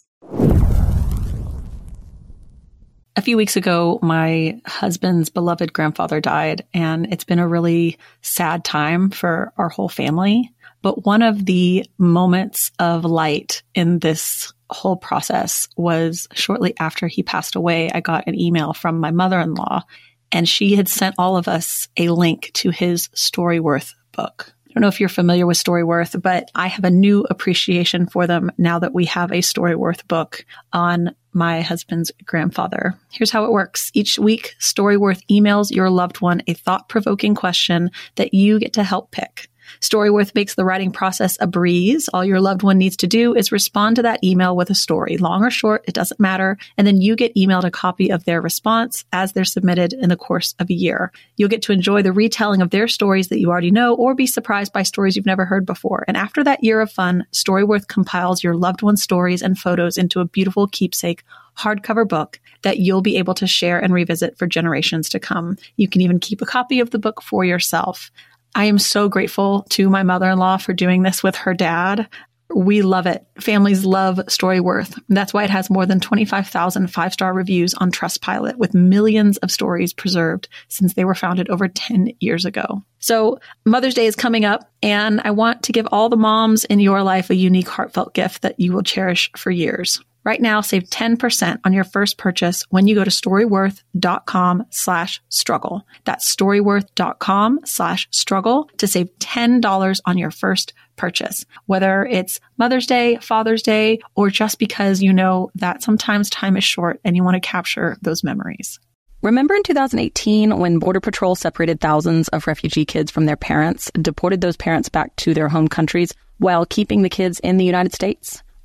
A few weeks ago, my husband's beloved grandfather died, and it's been a really sad time for our whole family. But one of the moments of light in this whole process was shortly after he passed away, I got an email from my mother-in-law, and she had sent all of us a link to his Storyworth book. I don't know if you're familiar with Storyworth, but I have a new appreciation for them now that we have a Storyworth book on my husband's grandfather. Here's how it works. Each week, Storyworth emails your loved one a thought-provoking question that you get to help pick. Storyworth makes the writing process a breeze. All your loved one needs to do is respond to that email with a story, long or short, it doesn't matter. And then you get emailed a copy of their response as they're submitted in the course of a year. You'll get to enjoy the retelling of their stories that you already know or be surprised by stories you've never heard before. And after that year of fun, Storyworth compiles your loved one's stories and photos into a beautiful keepsake hardcover book that you'll be able to share and revisit for generations to come. You can even keep a copy of the book for yourself. I am so grateful to my mother-in-law for doing this with her dad. We love it. Families love Storyworth. That's why it has more than 25,000 five-star reviews on Trustpilot with millions of stories preserved since they were founded over 10 years ago. So Mother's Day is coming up, and I want to give all the moms in your life a unique, heartfelt gift that you will cherish for years. Right now, save 10% on your first purchase when you go to storyworth.com/struggle. That's storyworth.com/struggle to save $10 on your first purchase. Whether it's Mother's Day, Father's Day, or just because you know that sometimes time is short and you want to capture those memories. Remember in 2018 when Border Patrol separated thousands of refugee kids from their parents, deported those parents back to their home countries while keeping the kids in the United States?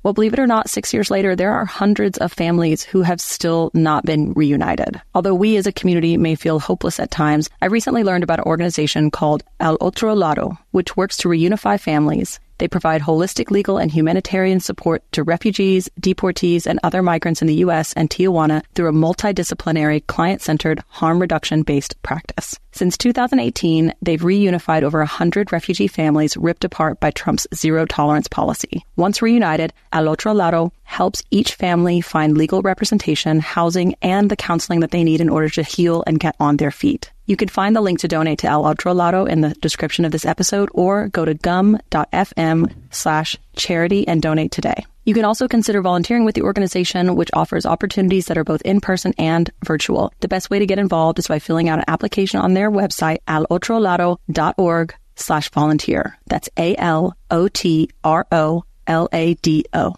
Well, believe it or not, 6 years later, there are hundreds of families who have still not been reunited. Although we as a community may feel hopeless at times, I recently learned about an organization called Al Otro Lado, which works to reunify families. They provide holistic legal and humanitarian support to refugees, deportees, and other migrants in the U.S. and Tijuana through a multidisciplinary, client-centered, harm reduction-based practice. Since 2018, they've reunified over 100 refugee families ripped apart by Trump's zero-tolerance policy. Once reunited, Al Otro Lado helps each family find legal representation, housing, and the counseling that they need in order to heal and get on their feet. You can find the link to donate to Al Otro Lado in the description of this episode or go to gum.fm/charity and donate today. You can also consider volunteering with the organization, which offers opportunities that are both in-person and virtual. The best way to get involved is by filling out an application on their website, alotrolado.org/volunteer. That's ALOTROLADO.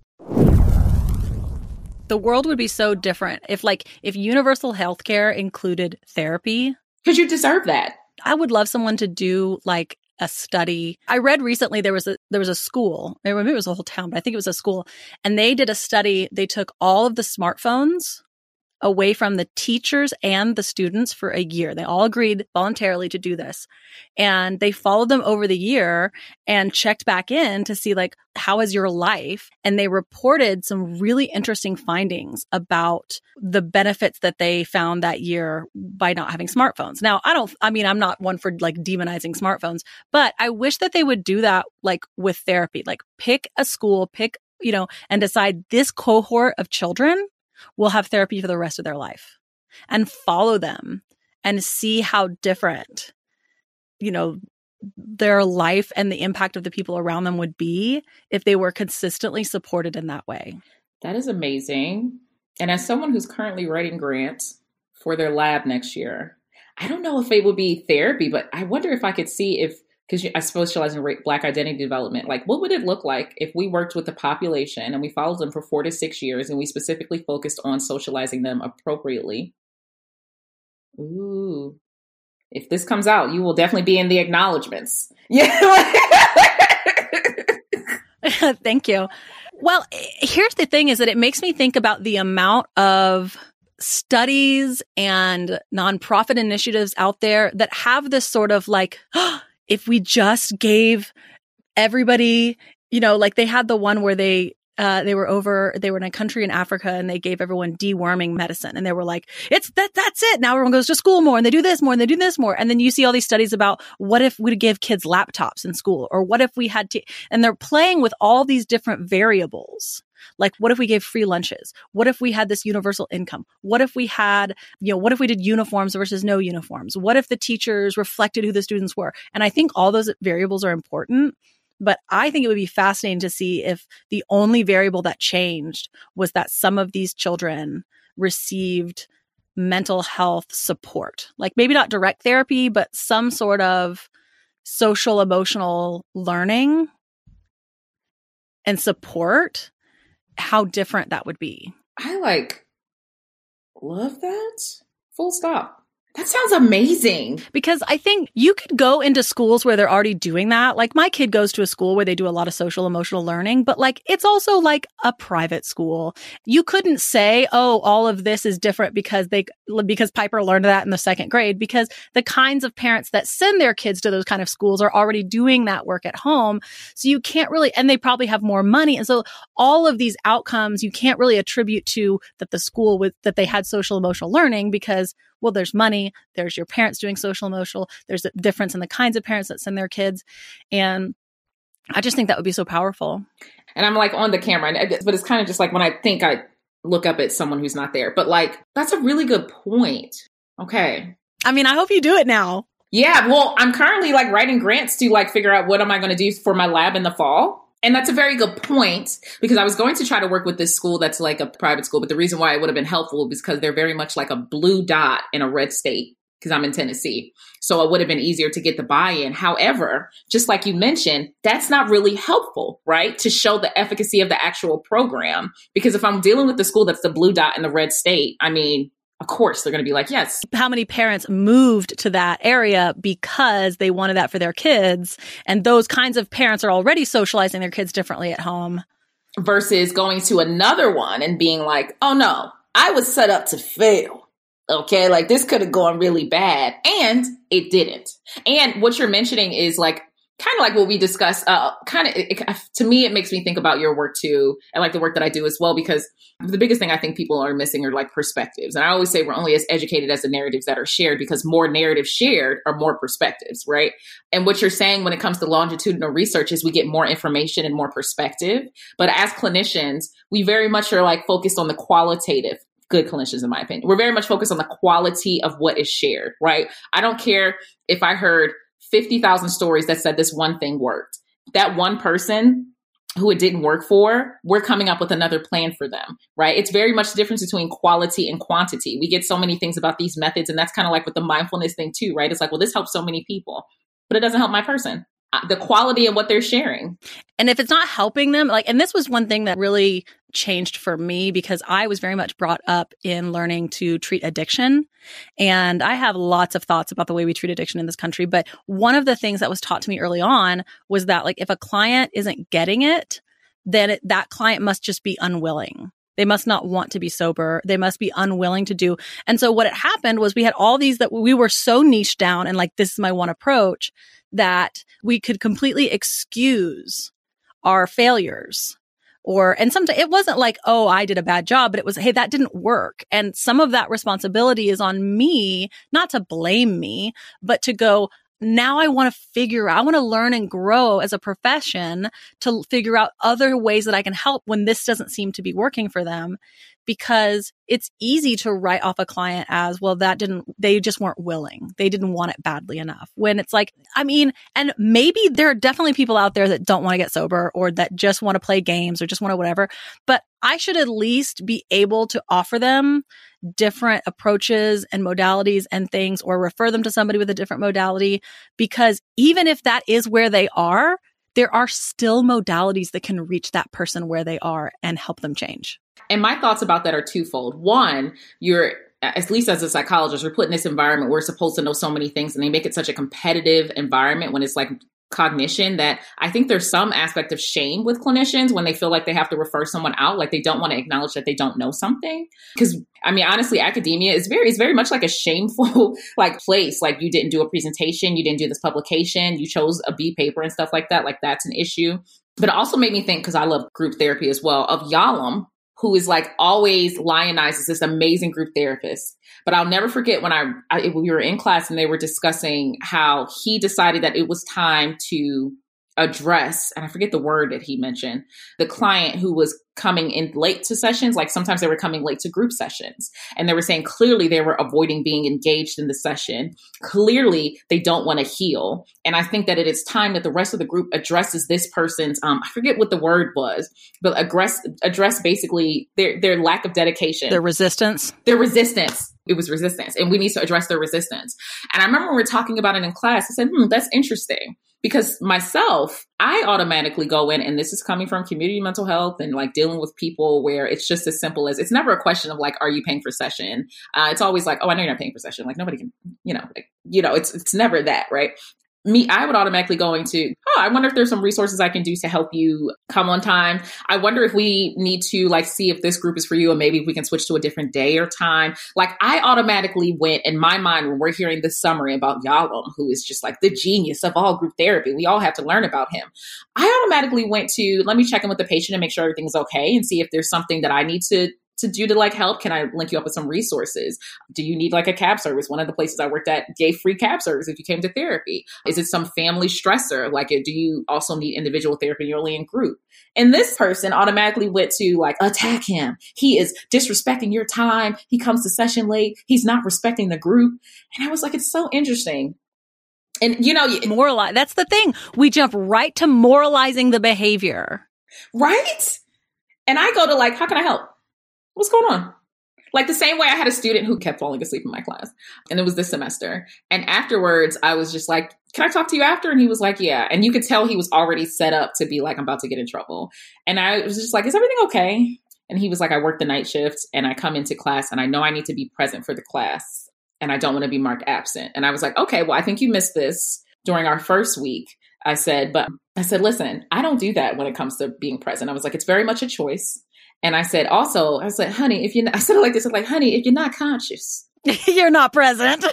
The world would be so different if universal healthcare included therapy. Because you deserve that. I would love someone to do like a study. I read recently there was a school, maybe it was a whole town, but I think it was a school, and they did a study. They took all of the smartphones away from the teachers and the students for a year. They all agreed voluntarily to do this. And they followed them over the year and checked back in to see like, how is your life? And they reported some really interesting findings about the benefits that they found that year by not having smartphones. Now, I'm not one for like demonizing smartphones, but I wish that they would do that like with therapy, like pick a school, and decide this cohort of children will have therapy for the rest of their life and follow them and see how different, their life and the impact of the people around them would be if they were consistently supported in that way. That is amazing. And as someone who's currently writing grants for their lab next year, I don't know if it would be therapy, but I wonder if I could see because I specialize in Black identity development, like what would it look like if we worked with the population and we followed them for 4 to 6 years and we specifically focused on socializing them appropriately? Ooh, if this comes out, you will definitely be in the acknowledgments. Yeah. Thank you. Well, here's the thing is that it makes me think about the amount of studies and nonprofit initiatives out there that have this sort of like, if we just gave everybody, like they had the one where they were in a country in Africa and they gave everyone deworming medicine. And they were like, that's it. Now everyone goes to school more and they do this more and they do this more. And then you see all these studies about what if we give kids laptops in school, or what if we had to, and they're playing with all these different variables. Like, what if we gave free lunches? What if we had this universal income? What if we had, what if we did uniforms versus no uniforms? What if the teachers reflected who the students were? And I think all those variables are important, but I think it would be fascinating to see if the only variable that changed was that some of these children received mental health support. Like maybe not direct therapy, but some sort of social emotional learning and support. How different that would be. I love that. Full stop. That sounds amazing. Because I think you could go into schools where they're already doing that. Like my kid goes to a school where they do a lot of social emotional learning, but like it's also like a private school. You couldn't say, oh, all of this is different because Piper learned that in the second grade, because the kinds of parents that send their kids to those kind of schools are already doing that work at home. So you can't really, and they probably have more money. And so all of these outcomes you can't really attribute to that the school that they had social emotional learning, because well, there's money, there's your parents doing social emotional, there's a difference in the kinds of parents that send their kids. And I just think that would be so powerful. And I'm like on the camera, but it's kind of just like when I think I look up at someone who's not there, but like, that's a really good point. Okay. I mean, I hope you do it now. Yeah. Well, I'm currently like writing grants to like figure out what am I going to do for my lab in the fall. And that's a very good point, because I was going to try to work with this school that's like a private school. But the reason why it would have been helpful is because they're very much like a blue dot in a red state, because I'm in Tennessee. So it would have been easier to get the buy-in. However, just like you mentioned, that's not really helpful, right? To show the efficacy of the actual program. Because if I'm dealing with the school that's the blue dot in the red state, I mean, of course, they're going to be like, yes. How many parents moved to that area because they wanted that for their kids? And those kinds of parents are already socializing their kids differently at home. versus going to another one and being like, oh no, I was set up to fail. Okay, like this could have gone really bad, and it didn't. And what you're mentioning is like kind of like what we discussed. To me, it makes me think about your work too, and like the work that I do as well. Because the biggest thing I think people are missing are like perspectives. And I always say we're only as educated as the narratives that are shared, because more narratives shared are more perspectives, right? And what you're saying when it comes to longitudinal research is we get more information and more perspective. But as clinicians, we very much are like focused on the qualitative. Good clinicians, in my opinion, we're very much focused on the quality of what is shared, right? I don't care if I heard 50,000 stories that said this one thing worked. That one person who it didn't work for, we're coming up with another plan for them, right? It's very much the difference between quality and quantity. We get so many things about these methods, and that's kind of like with the mindfulness thing too, right? It's like, well, this helps so many people, but it doesn't help my person. The quality of what they're sharing. And if it's not helping them, like, and this was one thing that really changed for me, because I was very much brought up in learning to treat addiction. And I have lots of thoughts about the way we treat addiction in this country. But one of the things that was taught to me early on was that, like, if a client isn't getting it, then that client must just be unwilling. They must not want to be sober. They must be unwilling to do. And so what had happened was we had all these that we were so niched down and like, this is my one approach, that we could completely excuse our failures. And sometimes it wasn't like, oh, I did a bad job, but it was, hey, that didn't work. And some of that responsibility is on me, not to blame me, but to go, now I want to learn and grow as a profession to figure out other ways that I can help when this doesn't seem to be working for them. Because it's easy to write off a client as, well, they just weren't willing. They didn't want it badly enough. When it's like, I mean, and maybe there are definitely people out there that don't want to get sober, or that just want to play games, or just want to whatever. But I should at least be able to offer them different approaches and modalities and things, or refer them to somebody with a different modality. Because even if that is where they are, there are still modalities that can reach that person where they are and help them change. And my thoughts about that are twofold. One, at least as a psychologist, we're put in this environment where we're supposed to know so many things, and they make it such a competitive environment when it's like cognition, that I think there's some aspect of shame with clinicians when they feel like they have to refer someone out, like they don't want to acknowledge that they don't know something. Because I mean, honestly, academia is very much like a shameful like place. Like, you didn't do a presentation, you didn't do this publication, you chose a B paper and stuff like that. Like, that's an issue. But it also made me think, because I love group therapy as well, of Yalom, who is like always lionized as this amazing group therapist. But I'll never forget when we were in class and they were discussing how he decided that it was time to address, and I forget the word that he mentioned, the client who was coming in late to sessions. Like, sometimes they were coming late to group sessions, and they were saying clearly they were avoiding being engaged in the session. Clearly they don't want to heal. And I think that it is time that the rest of the group addresses this person's, I forget what the word was, but address basically their lack of dedication. Their resistance. It was resistance. And we need to address their resistance. And I remember when we were talking about it in class, I said, that's interesting. Because myself, I automatically go in, and this is coming from community mental health and like dealing with people where it's just as simple as, it's never a question of like, are you paying for session? It's always like, oh, I know you're not paying for session. Like, nobody can, it's never that, right? I would automatically go into, I wonder if there's some resources I can do to help you come on time. I wonder if we need to like see if this group is for you, and maybe if we can switch to a different day or time. Like, I automatically went in my mind when we're hearing this summary about Yalom, who is just like the genius of all group therapy. We all have to learn about him. I automatically went to, let me check in with the patient and make sure everything's okay, and see if there's something that I need to do to like help. Can I link you up with some resources? Do you need like a cab service? One of the places I worked at gave free cab service if you came to therapy. Is it some family stressor? Like, do you also need individual therapy? You're only in group. And this person automatically went to like, attack him. He is disrespecting your time. He comes to session late. He's not respecting the group. And I was like, it's so interesting. And moralize. That's the thing. We jump right to moralizing the behavior. Right? And I go to like, how can I help? What's going on? Like, the same way I had a student who kept falling asleep in my class, and it was this semester. And afterwards I was just like, can I talk to you after? And he was like, yeah. And you could tell he was already set up to be like, I'm about to get in trouble. And I was just like, is everything okay? And he was like, I work the night shift and I come into class and I know I need to be present for the class and I don't want to be marked absent. And I was like, okay, well, I think you missed this during our first week. I said, listen, I don't do that when it comes to being present. I was like, it's very much a choice. And I said, also, I said, honey, I said it like this, like, honey, if you're not conscious, you're not present.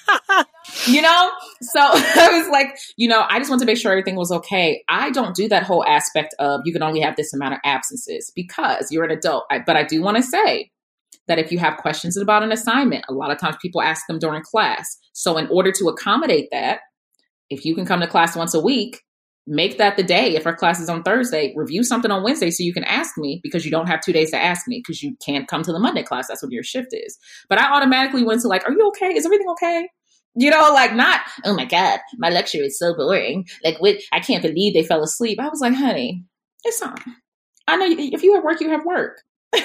you know? So I was like, I just want to make sure everything was okay. I don't do that whole aspect of you can only have this amount of absences because you're an adult. But I do want to say that if you have questions about an assignment, a lot of times people ask them during class. So in order to accommodate that, if you can come to class once a week, make that the day. If our class is on Thursday, review something on Wednesday so you can ask me, because you don't have 2 days to ask me because you can't come to the Monday class. That's what your shift is. But I automatically went to like, are you okay? Is everything okay? Like not, oh my God, my lecture is so boring. Like, I can't believe they fell asleep. I was like, honey, it's fine. I know if you have work, you have work.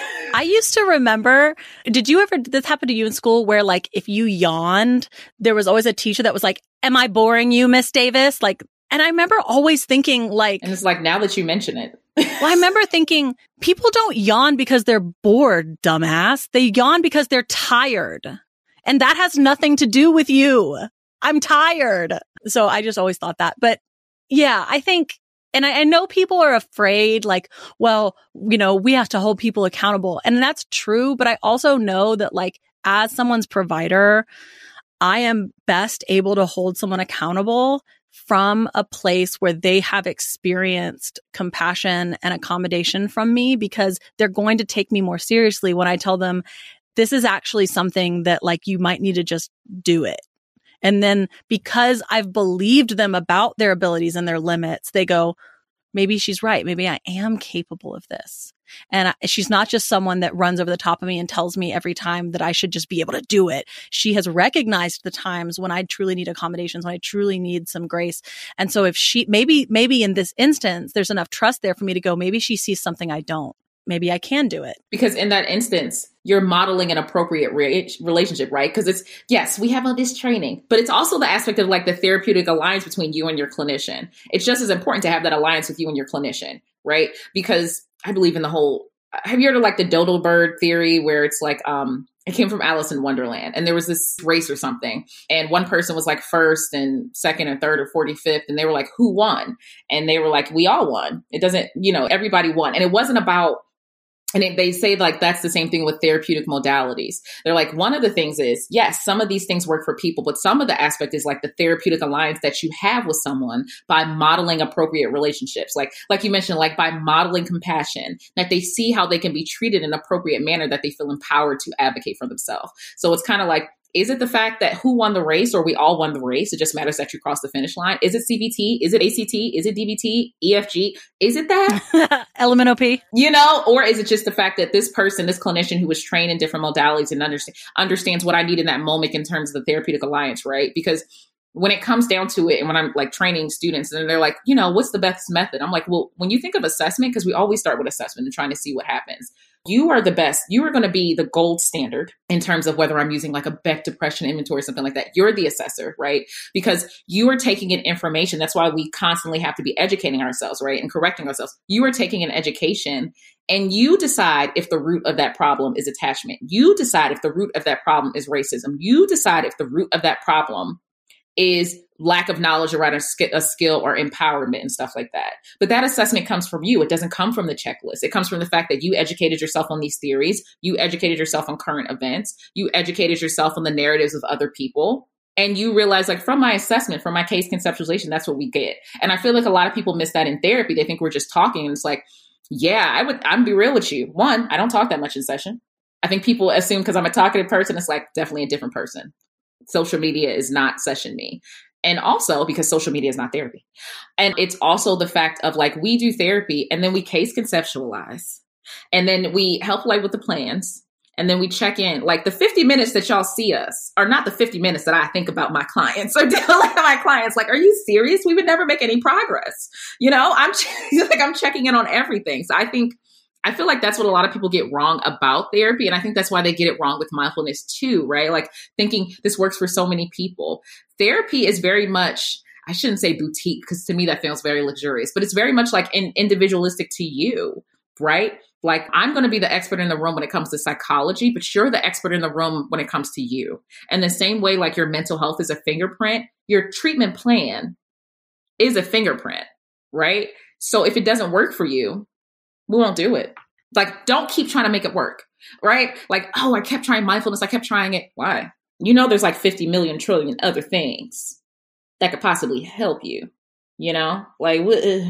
I used to remember, did this happen to you in school where like if you yawned, there was always a teacher that was like, am I boring you, Miss Davis? Like, and I remember always thinking like, and it's like, now that you mention it. Well, I remember thinking people don't yawn because they're bored, dumbass. They yawn because they're tired. And that has nothing to do with you. I'm tired. So I just always thought that. But yeah, I think, and I know people are afraid, like, well, we have to hold people accountable. And that's true. But I also know that like, as someone's provider, I am best able to hold someone accountable from a place where they have experienced compassion and accommodation from me, because they're going to take me more seriously when I tell them, this is actually something that like you might need to just do it. And then because I've believed them about their abilities and their limits, they go, maybe she's right. Maybe I am capable of this. And she's not just someone that runs over the top of me and tells me every time that I should just be able to do it. She has recognized the times when I truly need accommodations, when I truly need some grace. And so if maybe in this instance, there's enough trust there for me to go, maybe she sees something I don't. Maybe I can do it. Because in that instance, you're modeling an appropriate relationship, right? Because it's, yes, we have all this training, but it's also the aspect of like the therapeutic alliance between you and your clinician. It's just as important to have that alliance with you and your clinician, right? Because I believe in the whole, have you heard of like the dodo bird theory, where it's like, it came from Alice in Wonderland, and there was this race or something, and one person was like first and second and third or 45th, and they were like, who won? And they were like, we all won. It doesn't, everybody won. And it wasn't about, and they say like that's the same thing with therapeutic modalities. They're like, one of the things is, yes, some of these things work for people, but some of the aspect is like the therapeutic alliance that you have with someone by modeling appropriate relationships. Like you mentioned, like by modeling compassion, that they see how they can be treated in an appropriate manner, that they feel empowered to advocate for themselves. So it's kind of like, is it the fact that who won the race, or we all won the race? It just matters that you cross the finish line. Is it CBT? Is it ACT? Is it DBT? EFG? Is it that? LMNOP? Or is it just the fact that this person, this clinician who was trained in different modalities and understands what I need in that moment in terms of the therapeutic alliance, right? Because when it comes down to it, and when I'm like training students and they're like, what's the best method? I'm like, well, when you think of assessment, because we always start with assessment and trying to see what happens. You are the best. You are going to be the gold standard in terms of whether I'm using like a Beck depression inventory or something like that. You're the assessor, right? Because you are taking in information. That's why we constantly have to be educating ourselves, right? And correcting ourselves. You are taking in education, and you decide if the root of that problem is attachment. You decide if the root of that problem is racism. You decide if the root of that problem is lack of knowledge around a skill or empowerment and stuff like that. But that assessment comes from you. It doesn't come from the checklist. It comes from the fact that you educated yourself on these theories. You educated yourself on current events. You educated yourself on the narratives of other people. And you realize, like, from my assessment, from my case conceptualization, that's what we get. And I feel like a lot of people miss that in therapy. They think we're just talking. And it's like, yeah, I'm be real with you. One, I don't talk that much in session. I think people assume because I'm a talkative person, it's like definitely a different person. Social media is not session me. And also because social media is not therapy. And it's also the fact of like, we do therapy and then we case conceptualize, and then we help like with the plans. And then we check in. Like the 50 minutes that y'all see us are not the 50 minutes that I think about my clients or like my clients. Like, are you serious? We would never make any progress. I'm checking in on everything. So I feel like that's what a lot of people get wrong about therapy. And I think that's why they get it wrong with mindfulness too, right? Like thinking this works for so many people. Therapy is very much, I shouldn't say boutique, because to me that feels very luxurious, but it's very much like individualistic to you, right? Like, I'm going to be the expert in the room when it comes to psychology, but you're the expert in the room when it comes to you. And the same way, like your mental health is a fingerprint, your treatment plan is a fingerprint, right? So if it doesn't work for you, we won't do it. Like, don't keep trying to make it work, right? Like, oh, I kept trying mindfulness. I kept trying it. Why? You know, there's like 50 million trillion other things that could possibly help you, you know, like,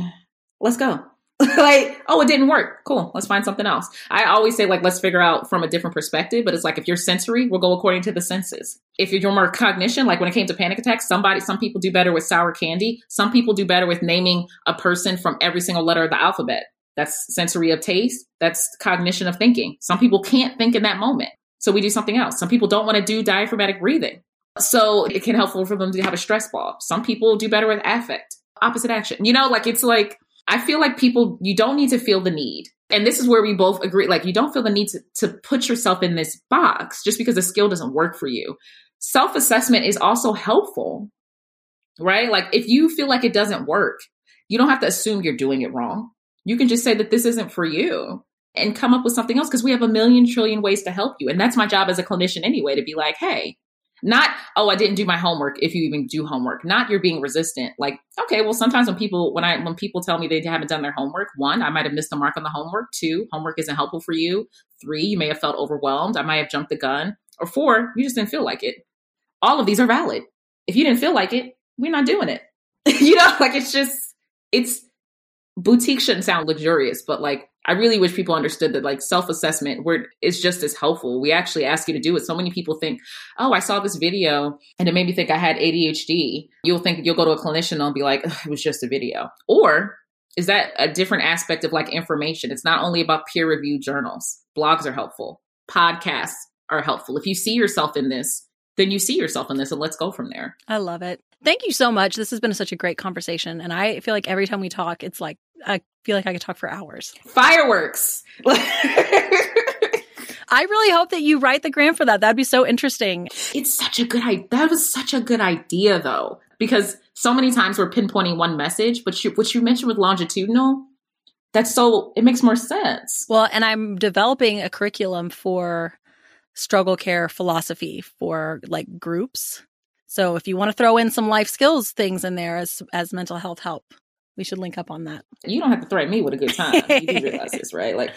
let's go. Like, oh, it didn't work. Cool. Let's find something else. I always say, like, let's figure out from a different perspective. But it's like, if you're sensory, we'll go according to the senses. If you're more cognition, like when it came to panic attacks, some people do better with sour candy. Some people do better with naming a person from every single letter of the alphabet. That's sensory of taste. That's cognition of thinking. Some people can't think in that moment. So we do something else. Some people don't want to do diaphragmatic breathing. So it can help for them to have a stress ball. Some people do better with affect, opposite action. You know, like, it's like, I feel like people, you don't need to feel the need. And this is where we both agree. Like, you don't feel the need to put yourself in this box just because the skill doesn't work for you. Self-assessment is also helpful, right? Like, if you feel like it doesn't work, you don't have to assume you're doing it wrong. You can just say that this isn't for you and come up with something else, because we have a million trillion ways to help you. And that's my job as a clinician anyway, to be like, hey, not, oh, I didn't do my homework. If you even do homework, not you're being resistant. Like, okay, well, sometimes when people tell me they haven't done their homework, 1, I might have missed the mark on the homework. 2, homework isn't helpful for you. 3, you may have felt overwhelmed. I might have jumped the gun. Or 4, you just didn't feel like it. All of these are valid. If you didn't feel like it, we're not doing it. You know, like, it's boutique shouldn't sound luxurious, but like, I really wish people understood that, like, self-assessment is just as helpful. We actually ask you to do it. So many people think, oh, I saw this video and it made me think I had ADHD. You'll go to a clinician and they'll be like, it was just a video. Or is that a different aspect of, like, information? It's not only about peer-reviewed journals. Blogs are helpful. Podcasts are helpful. If you see yourself in this, then you see yourself in this, and let's go from there. I love it. Thank you so much. This has been such a great conversation. And I feel like every time we talk, it's like, I feel like I could talk for hours. Fireworks. I really hope that you write the grant for that. That'd be so interesting. It's such a good idea. That was such a good idea, though, because so many times we're pinpointing one message, but what you mentioned with longitudinal, it makes more sense. Well, and I'm developing a curriculum for struggle care philosophy for, like, groups. So if you want to throw in some life skills things in there as mental health help, we should link up on that. You don't have to threaten me with a good time. You do realize this, right? Like,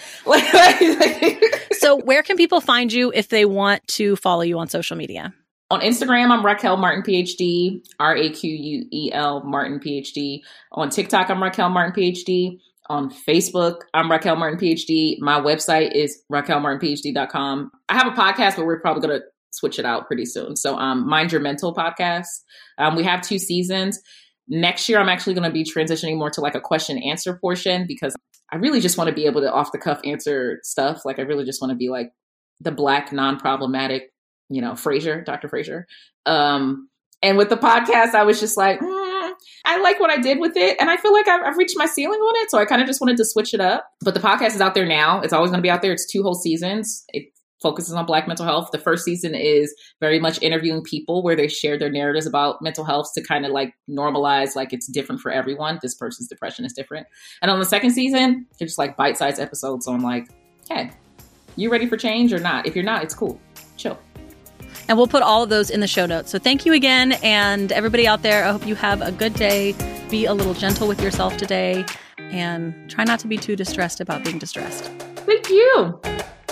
So where can people find you if they want to follow you on social media? On Instagram, I'm Raquel Martin, PhD, RAQUEL Martin, PhD. On TikTok, I'm Raquel Martin, PhD. On Facebook, I'm Raquel Martin, PhD. My website is raquelmartinphd.com. I have a podcast, but we're probably going to switch it out pretty soon. So Mind Your Mental podcast. We have 2 seasons. Next year, I'm actually going to be transitioning more to, like, a question answer portion, because I really just want to be able to off the cuff answer stuff. Like, I really just want to be like the Black non-problematic, you know, Dr. Frasier. And with the podcast, I was just like, I like what I did with it. And I feel like I've reached my ceiling on it. So I kind of just wanted to switch it up. But the podcast is out there now. It's always going to be out there. It's 2 whole seasons. It focuses on Black mental health. The first season is very much interviewing people where they share their narratives about mental health to kind of, like, normalize, like, it's different for everyone. This person's depression is different. And on the second season, they're just like bite-sized episodes on, like, hey, you ready for change or not? If you're not, it's cool. Chill. And we'll put all of those in the show notes. So thank you again. And everybody out there, I hope you have a good day. Be a little gentle with yourself today and try not to be too distressed about being distressed. Thank you.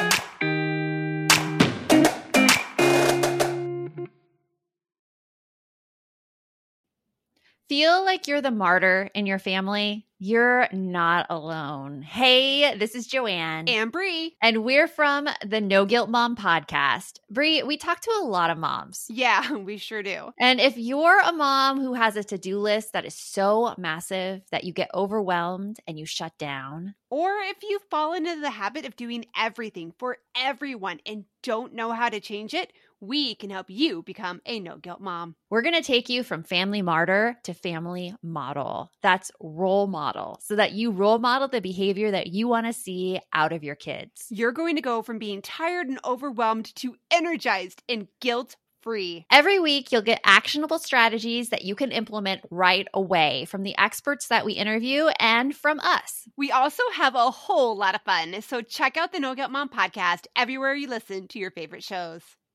Feel like you're the martyr in your family? You're not alone. Hey, this is Joanne. And Bree. And we're from the No Guilt Mom podcast. Bree, we talk to a lot of moms. Yeah, we sure do. And if you're a mom who has a to-do list that is so massive that you get overwhelmed and you shut down, or if you've fallen into the habit of doing everything for everyone and don't know how to change it, we can help you become a no-guilt mom. We're going to take you from family martyr to family model. That's role model, so that you role model the behavior that you want to see out of your kids. You're going to go from being tired and overwhelmed to energized and guilt-free. Every week, you'll get actionable strategies that you can implement right away from the experts that we interview and from us. We also have a whole lot of fun, so check out the No Guilt Mom podcast everywhere you listen to your favorite shows.